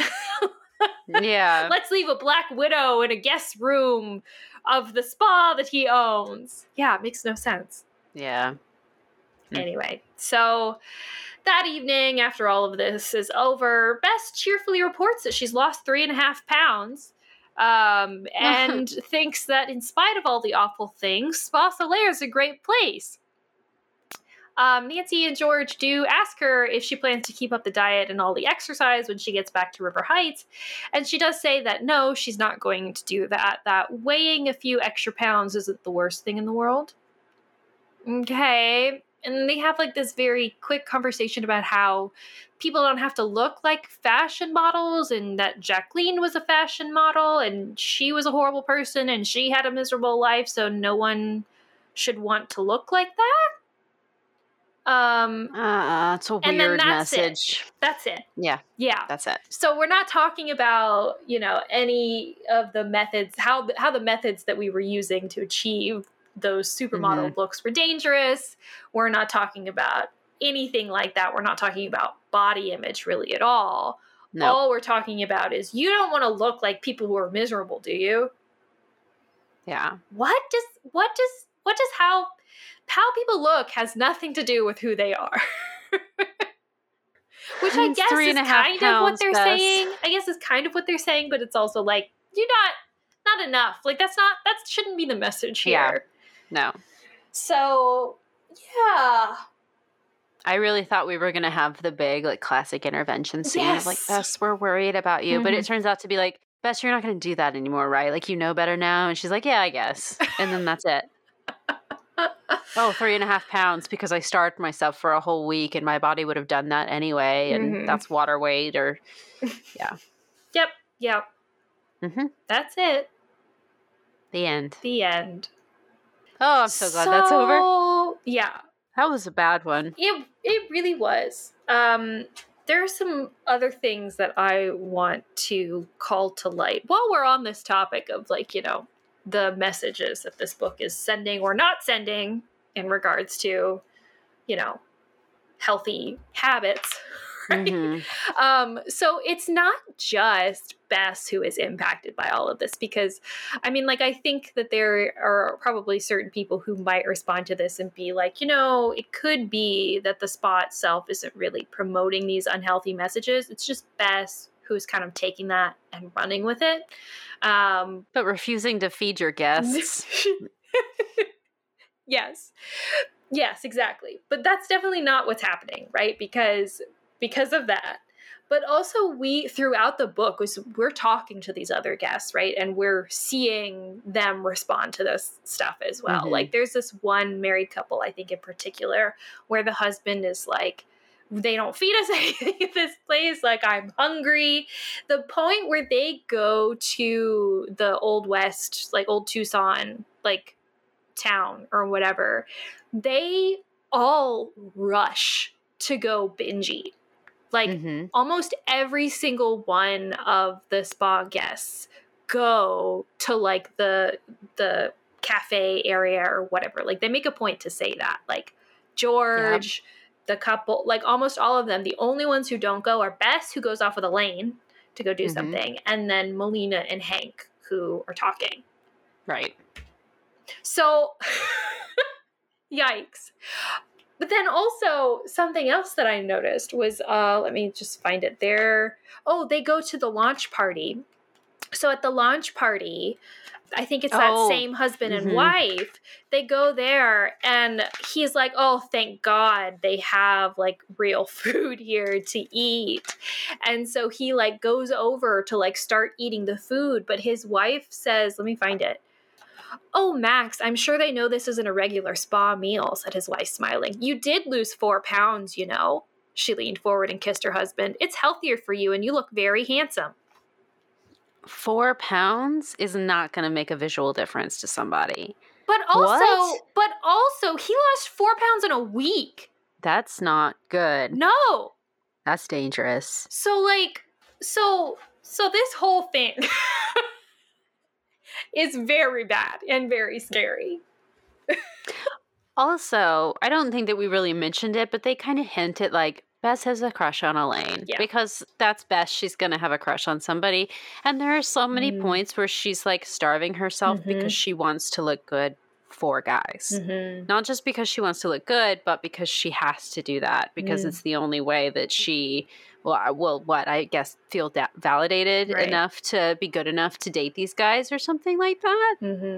Yeah. Let's leave a black widow in a guest room of the spa that he owns. Yeah, it makes no sense. Yeah. Anyway, so that evening, after all of this is over, Bess cheerfully reports that she's lost three and a half pounds um, and thinks that in spite of all the awful things, Spa Soleil is a great place. Um, Nancy and George do ask her if she plans to keep up the diet and all the exercise when she gets back to River Heights. And she does say that no, she's not going to do that. That weighing a few extra pounds isn't the worst thing in the world. Okay. And they have like this very quick conversation about how people don't have to look like fashion models and that Jacqueline was a fashion model and she was a horrible person and she had a miserable life, so no one should want to look like that. Um, uh, it's a and then weird that's message. It. That's it. Yeah. Yeah. That's it. So we're not talking about, you know, any of the methods, how, how the methods that we were using to achieve those supermodel Mm-hmm. looks were dangerous. We're not talking about anything like that. We're not talking about body image really at all. No. All we're talking about is you don't want to look like people who are miserable, do you? Yeah. What does, what does, what does how... How people look has nothing to do with who they are. Which I guess three is and a half kind of what pounds, they're Bess. saying. I guess is kind of what they're saying, but it's also like, you're not, not enough. Like, that's not, that shouldn't be the message here. Yeah. No. So, yeah. I really thought we were going to have the big, like, classic intervention scene. Yes. Like, Bess, we're worried about you. Mm-hmm. But it turns out to be like, Bess, you're not going to do that anymore, right? Like, you know better now. And she's like, yeah, I guess. And then that's it. Oh, three and a half pounds because I starved myself for a whole week and my body would have done that anyway. And mm-hmm. that's water weight or, yeah. Yep. Yep. Mm-hmm. That's it. The end. The end. Oh, I'm so glad so, that's over. Yeah. That was a bad one. It, it really was. Um, there are some other things that I want to call to light while we're on this topic of, like, you know, the messages that this book is sending or not sending in regards to, you know, healthy habits. Right? Mm-hmm. Um, so it's not just Bess who is impacted by all of this, because I mean, like, I think that there are probably certain people who might respond to this and be like, you know, it could be that the spa itself isn't really promoting these unhealthy messages. It's just Bess who's kind of taking that and running with it. Um, but refusing to feed your guests. Yes. Yes, exactly. But that's definitely not what's happening, right? Because because of that. But also we, throughout the book, was we're talking to these other guests, right? And we're seeing them respond to this stuff as well. Mm-hmm. Like, there's this one married couple, I think in particular, where the husband is like, they don't feed us anything at this place. Like, I'm hungry. The point where they go to the Old West, like Old Tucson, like town or whatever, they all rush to go binge eat. Like, mm-hmm. almost every single one of the spa guests go to like the the cafe area or whatever. Like, they make a point to say that. Like, George, yep. the couple, like almost all of them, the only ones who don't go are Bess, who goes off with Elaine to go do mm-hmm. something, and then Melina and Hank, who are talking. Right. So, yikes. But then also something else that I noticed was, uh, let me just find it there. Oh, they go to the launch party. So at the launch party, I think it's that oh. same husband mm-hmm. and wife. They go there and he's like, oh, thank God they have like real food here to eat. And so he like goes over to like start eating the food. But his wife says, let me find it. Oh, Max, I'm sure they know this isn't a regular spa meal, said his wife, smiling. You did lose four pounds, you know. She leaned forward and kissed her husband. It's healthier for you, and you look very handsome. Four pounds is not going to make a visual difference to somebody. But also, what? but also, he lost four pounds in a week. That's not good. No. That's dangerous. So, like, so, so this whole thing... is very bad and very scary. Also, I don't think that we really mentioned it, but they kind of hint at, like, Bess has a crush on Elaine. Yeah. Because that's Bess. She's going to have a crush on somebody. And there are so many mm. points where she's, like, starving herself mm-hmm. because she wants to look good for guys. Mm-hmm. Not just because she wants to look good, but because she has to do that. Because mm. it's the only way that she... Well, I will, what, I guess, feel da- validated right. enough to be good enough to date these guys or something like that. Mm-hmm.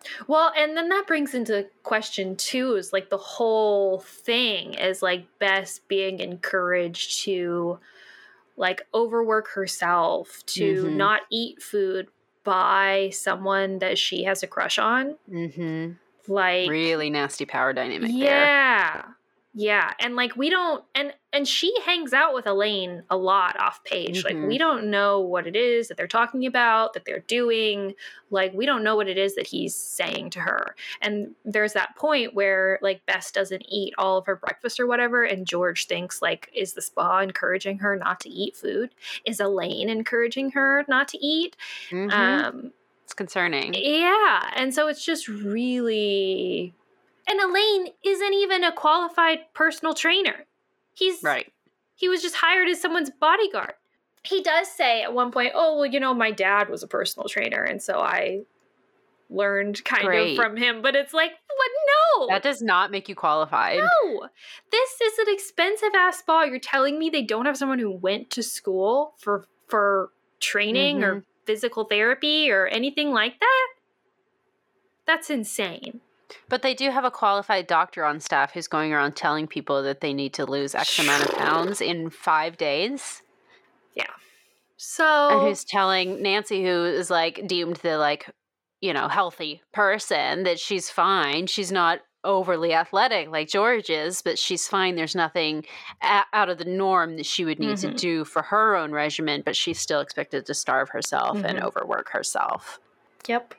Well, and then that brings into question too, is like the whole thing is like Bess being encouraged to like overwork herself, to Mm-hmm. not eat food by someone that she has a crush on. Mm-hmm. Like really nasty power dynamic there. Yeah. Yeah. And like we don't and and she hangs out with Elaine a lot off page. Mm-hmm. Like we don't know what it is that they're talking about, that they're doing. Like we don't know what it is that he's saying to her. And there's that point where like Bess doesn't eat all of her breakfast or whatever, and George thinks like, is the spa encouraging her not to eat food? Is Elaine encouraging her not to eat? Mm-hmm. Um It's concerning. Yeah. And so it's just really... And Elaine isn't even a qualified personal trainer. He's right. He was just hired as someone's bodyguard. He does say at one point, oh, well, you know, my dad was a personal trainer, and so I learned kind Great. of from him. But it's like, what? No. That does not make you qualified. No. This is an expensive-ass spa. You're telling me they don't have someone who went to school for, for training mm-hmm. or physical therapy or anything like that? That's insane. But they do have a qualified doctor on staff who's going around telling people that they need to lose X amount of pounds in five days. Yeah. So... And who's telling Nancy, who is, like, deemed the, like, you know, healthy person, that she's fine. She's not overly athletic like George is, but she's fine. There's nothing a- out of the norm that she would need mm-hmm. to do for her own regimen, but she's still expected to starve herself mm-hmm. and overwork herself. Yep.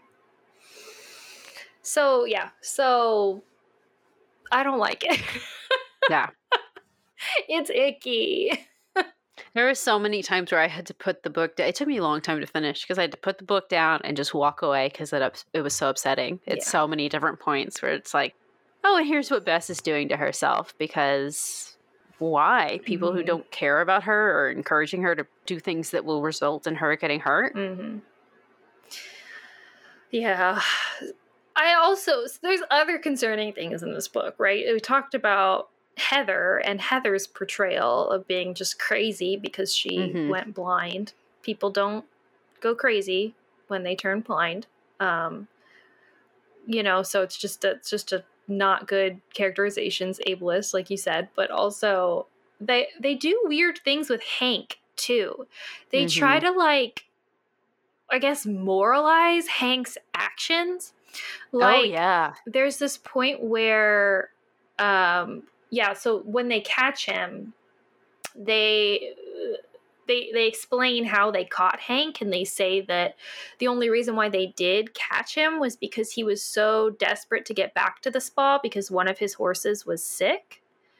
So, yeah. So, I don't like it. Yeah. It's icky. There were so many times where I had to put the book down. It took me a long time to finish because I had to put the book down and just walk away because it, ups- it was so upsetting. It's yeah. so many different points where it's like, oh, and here's what Bess is doing to herself, because why? People mm-hmm. who don't care about her or encouraging her to do things that will result in her getting hurt. Mm-hmm. Yeah. I also, so there's other concerning things in this book, right? We talked about Heather and Heather's portrayal of being just crazy because she mm-hmm. went blind. People don't go crazy when they turn blind. Um, you know, so it's just a, it's just a not good characterizations, ableist, like you said, but also they, they do weird things with Hank too. They mm-hmm. try to like, I guess, moralize Hank's actions. Like, oh, yeah. There's this point where, um, yeah, so when they catch him, they, they, they explain how they caught Hank, and they say that the only reason why they did catch him was because he was so desperate to get back to the spa because one of his horses was sick.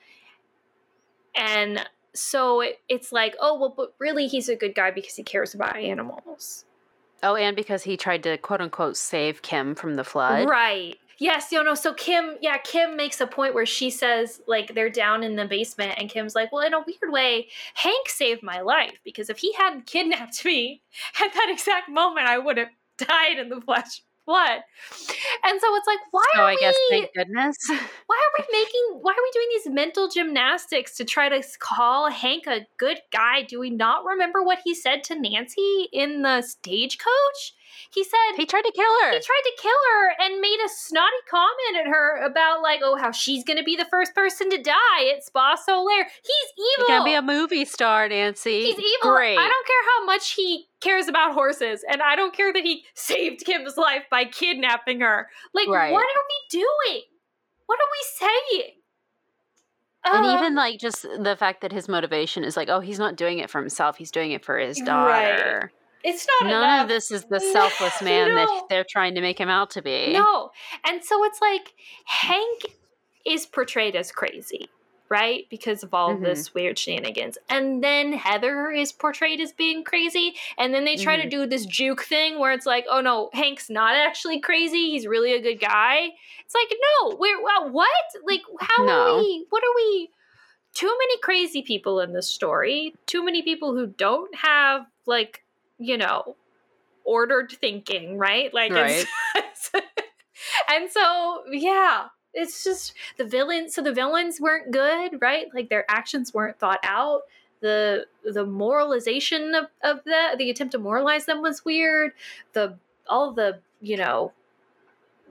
And so it, it's like, oh, well, but really he's a good guy because he cares about animals. Oh, and because he tried to, quote unquote, save Kim from the flood. Right. Yes, you know, so Kim, yeah, Kim makes a point where she says, like, they're down in the basement, and Kim's like, well, in a weird way, Hank saved my life, because if he hadn't kidnapped me at that exact moment, I would have died in the flash flood. And so it's like, why so are I we... guess, thank goodness. Why are we making... Why are we doing these mental gymnastics to try to call Hank a good guy? Do we not remember what he said to Nancy in the stagecoach? He said... He tried to kill her. He tried to kill her and made a snotty comment at her about, like, oh, how she's going to be the first person to die at Spa Solaire. He's evil. He's going to be a movie star, Nancy. He's evil. Great. I don't care how much he cares about horses, and I don't care that he saved Kim's life by kidnapping her. Like, right. What are we doing? What are we saying? And um, even, like, just the fact that his motivation is like, oh, he's not doing it for himself. He's doing it for his daughter. Right. It's not None enough. of this is the selfless man no. that they're trying to make him out to be. No. And so it's like, Hank is portrayed as crazy, right? Because of all mm-hmm. this weird shenanigans. And then Heather is portrayed as being crazy. And then they try mm-hmm. to do this juke thing where it's like, oh no, Hank's not actually crazy. He's really a good guy. It's like, no, we're, well, what? Like, how no. are we, what are we? Too many crazy people in this story. Too many people who don't have, like, you know, ordered thinking, right? Like, right. It's, and so, yeah, it's just the villains. So the villains weren't good, right? Like, their actions weren't thought out. The the moralization of, of the the attempt to moralize them was weird. The all the you know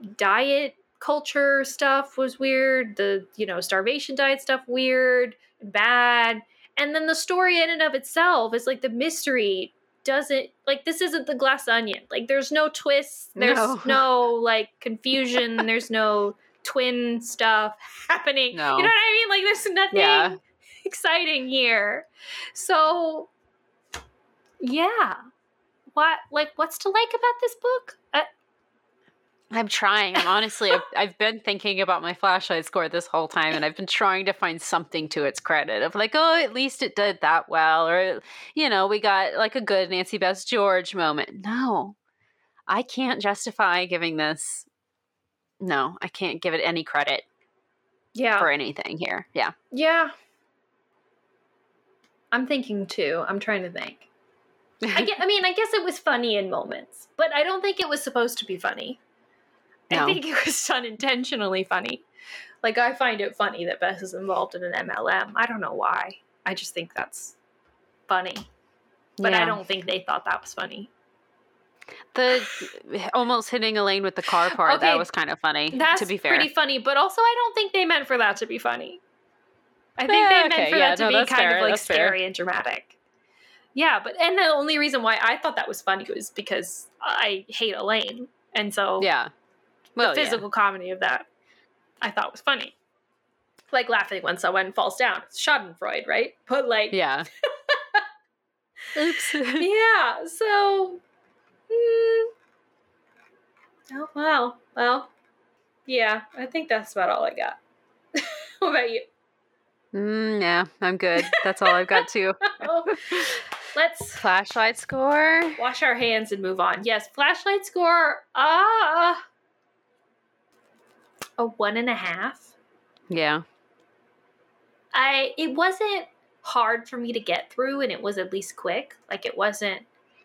diet culture stuff was weird. The, you know, starvation diet stuff weird and bad. And then the story in and of itself is like the mystery doesn't, like, this isn't the Glass Onion. Like, there's no twists. There's no, no like, confusion. There's no twin stuff happening. No. You know what I mean? Like, there's nothing yeah. exciting here. So, yeah. What, like, what's to like about this book? Uh, I'm trying. I'm honestly, I've, I've been thinking about my flashlight score this whole time, and I've been trying to find something to its credit of like, oh, at least it did that well. Or, you know, we got like a good Nancy Best George moment. No, I can't justify giving this. No, I can't give it any credit yeah. for anything here. Yeah. Yeah. I'm thinking too. I'm trying to think. I, get, I mean, I guess it was funny in moments, but I don't think it was supposed to be funny. No. I think it was unintentionally funny. Like, I find it funny that Bess is involved in an M L M. I don't know why. I just think that's funny. But yeah. I don't think they thought that was funny. The almost hitting Elaine with the car part, okay, that was kind of funny, that's to be fair. Pretty funny, but also I don't think they meant for that to be funny. I think eh, they meant okay, for yeah, that to no, be kind fair, of, like, that's scary fair. and dramatic. Yeah, but, and the only reason why I thought that was funny was because I hate Elaine. And so... Yeah. Well, the physical yeah. comedy of that, I thought was funny. Like laughing when someone falls down. It's Schadenfreude, right? But like... Yeah. Oops. Yeah, so... Mm, oh, well. Well, yeah, I think that's about all I got. What about you? Mm, yeah, I'm good. That's all I've got too. Let's... Flashlight score? Wash our hands and move on. Yes, flashlight score... Ah... Uh, a one and a half. Yeah. I it wasn't hard for me to get through, and it was at least quick. Like, it wasn't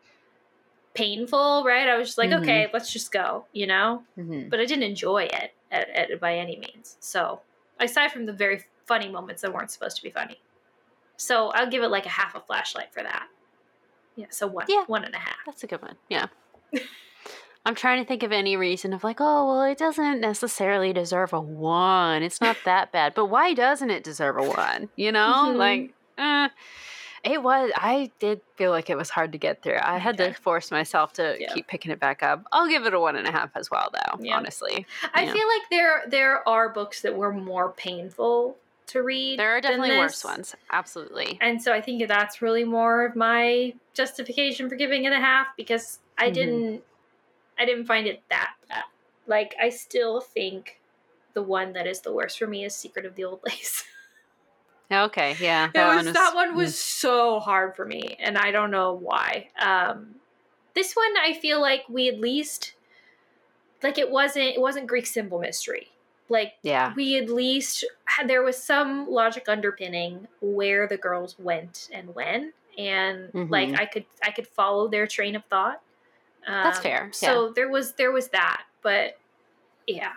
painful, right? I was just like, mm-hmm. okay, let's just go, you know? Mm-hmm. But I didn't enjoy it at, at, by any means. So, aside from the very funny moments that weren't supposed to be funny. So, I'll give it like a half a flashlight for that. Yeah, so one, yeah. one and a half. That's a good one. Yeah. I'm trying to think of any reason of like, oh, well, it doesn't necessarily deserve a one. It's not that bad. But why doesn't it deserve a one? You know? Mm-hmm. Like, eh, it was, I did feel like it was hard to get through. I had okay. to force myself to yeah. keep picking it back up. I'll give it a one and a half as well, though, yeah. honestly. I yeah. feel like there there are books that were more painful to read. There are definitely than worse this. ones. Absolutely. And so I think that's really more of my justification for giving it a half, because I mm-hmm. didn't I didn't find it that bad. Like, I still think the one that is the worst for me is Secret of the Old Lace. Okay, yeah. That, was, one was, that one was mm. so hard for me, and I don't know why. Um, this one, I feel like we at least, like, it wasn't, it wasn't Greek symbol mystery. Like, yeah. we at least, had, there was some logic underpinning where the girls went and when, and, mm-hmm. like, I could, I could follow their train of thought. Um, That's fair. So yeah. there was there was that, but yeah,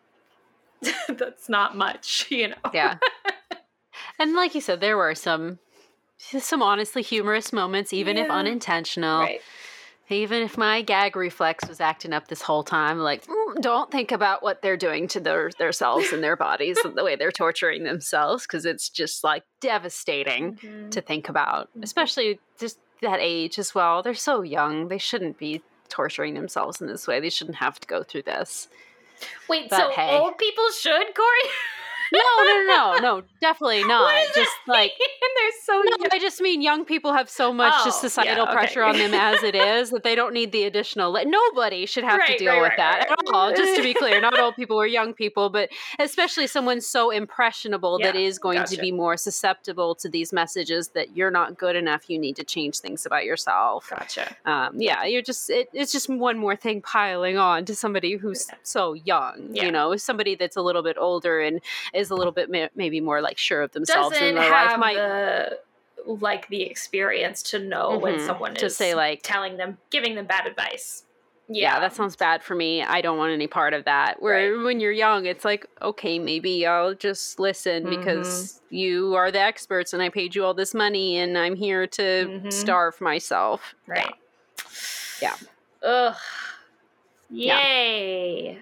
that's not much, you know. Yeah. And like you said, there were some some honestly humorous moments, even yeah. if unintentional. Right. Even if my gag reflex was acting up this whole time, like, mm, don't think about what they're doing to their themselves and their bodies and the way they're torturing themselves, because it's just like devastating mm-hmm. to think about, mm-hmm. especially just that age as well. They're so young; they shouldn't be torturing themselves in this way. They shouldn't have to go through this. Wait, but so hey. old people should, Corey? No, no, no, no, definitely not. Just like, and they're so no, young. I just mean young people have so much oh, just societal yeah, okay. pressure on them as it is that they don't need the additional. Like, nobody should have right, to deal right, with right, that right. at all. Just to be clear, not old people or young people, but especially someone so impressionable yeah, that is going gotcha. to be more susceptible to these messages that you're not good enough. You need to change things about yourself. Gotcha. Um, yeah, you're just it, it's just one more thing piling on to somebody who's yeah. so young. Yeah. You know, somebody that's a little bit older and is a little bit ma- maybe more like sure of themselves Doesn't in their have life. Might the, like the experience to know mm-hmm. when someone to is say like telling them, giving them bad advice. Yeah. yeah, that sounds bad for me. I don't want any part of that. Where right. when you're young, it's like, okay, maybe I'll just listen mm-hmm. because you are the experts and I paid you all this money and I'm here to mm-hmm. starve myself. Right. Yeah. yeah. Ugh. Yay. Yeah.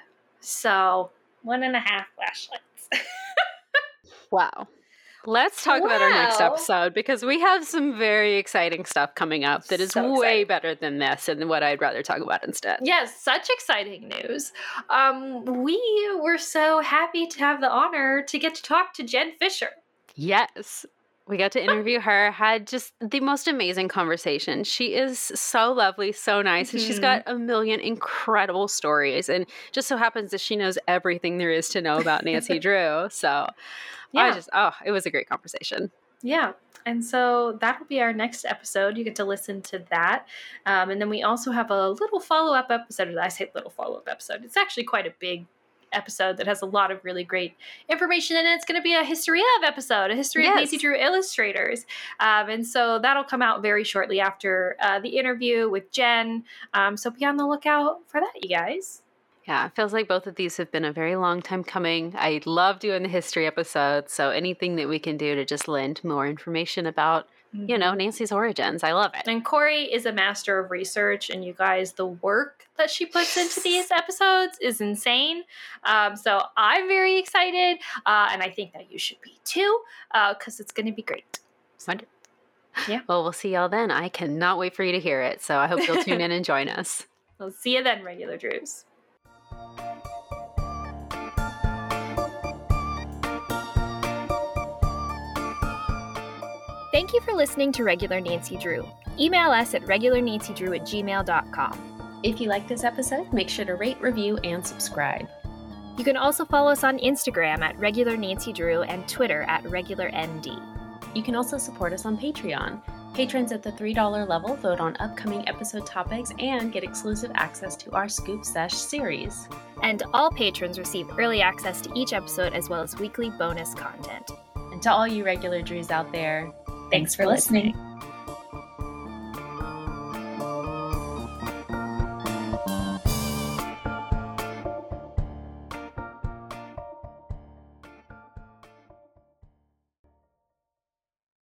So one and a half flashlights. Wow. Let's talk wow. about our next episode, because we have some very exciting stuff coming up that is so way better than this and what I'd rather talk about instead. Yes, such exciting news. Um, we were so happy to have the honor to get to talk to Jen Fisher. Yes. We got to interview her, had just the most amazing conversation. She is so lovely, so nice, mm-hmm. and she's got a million incredible stories. And just so happens that she knows everything there is to know about Nancy Drew. So yeah. I just, oh, it was a great conversation. Yeah. And so that will be our next episode. You get to listen to that. Um, and then we also have a little follow-up episode. I say little follow-up episode. It's actually quite a big episode that has a lot of really great information in it. It's going to be a history of episode, a history yes. of Nancy Drew illustrators. Um, and so that'll come out very shortly after uh, the interview with Jen. Um, so be on the lookout for that, you guys. Yeah, it feels like both of these have been a very long time coming. I love doing the history episodes. So anything that we can do to just lend more information about, mm-hmm. you know, Nancy's origins. I love it. And Corey is a master of research, and you guys, the work that she puts into these episodes is insane. Um, so I'm very excited, uh, and I think that you should be too, because uh, it's going to be great. Wonderful. Yeah. Well, we'll see y'all then. I cannot wait for you to hear it. So I hope you'll tune in and join us. We'll see you then, regular Drews. Thank you for listening to Regular Nancy Drew. Email us at regular nancy drew at gmail dot com. If you like this episode, make sure to rate, review, and subscribe. You can also follow us on Instagram at Regular Nancy Drew and Twitter at Regular N D. You can also support us on Patreon. Patrons at the three dollars level vote on upcoming episode topics and get exclusive access to our Scoop Sesh series. And all patrons receive early access to each episode as well as weekly bonus content. And to all you regular Drews out there, thanks for listening.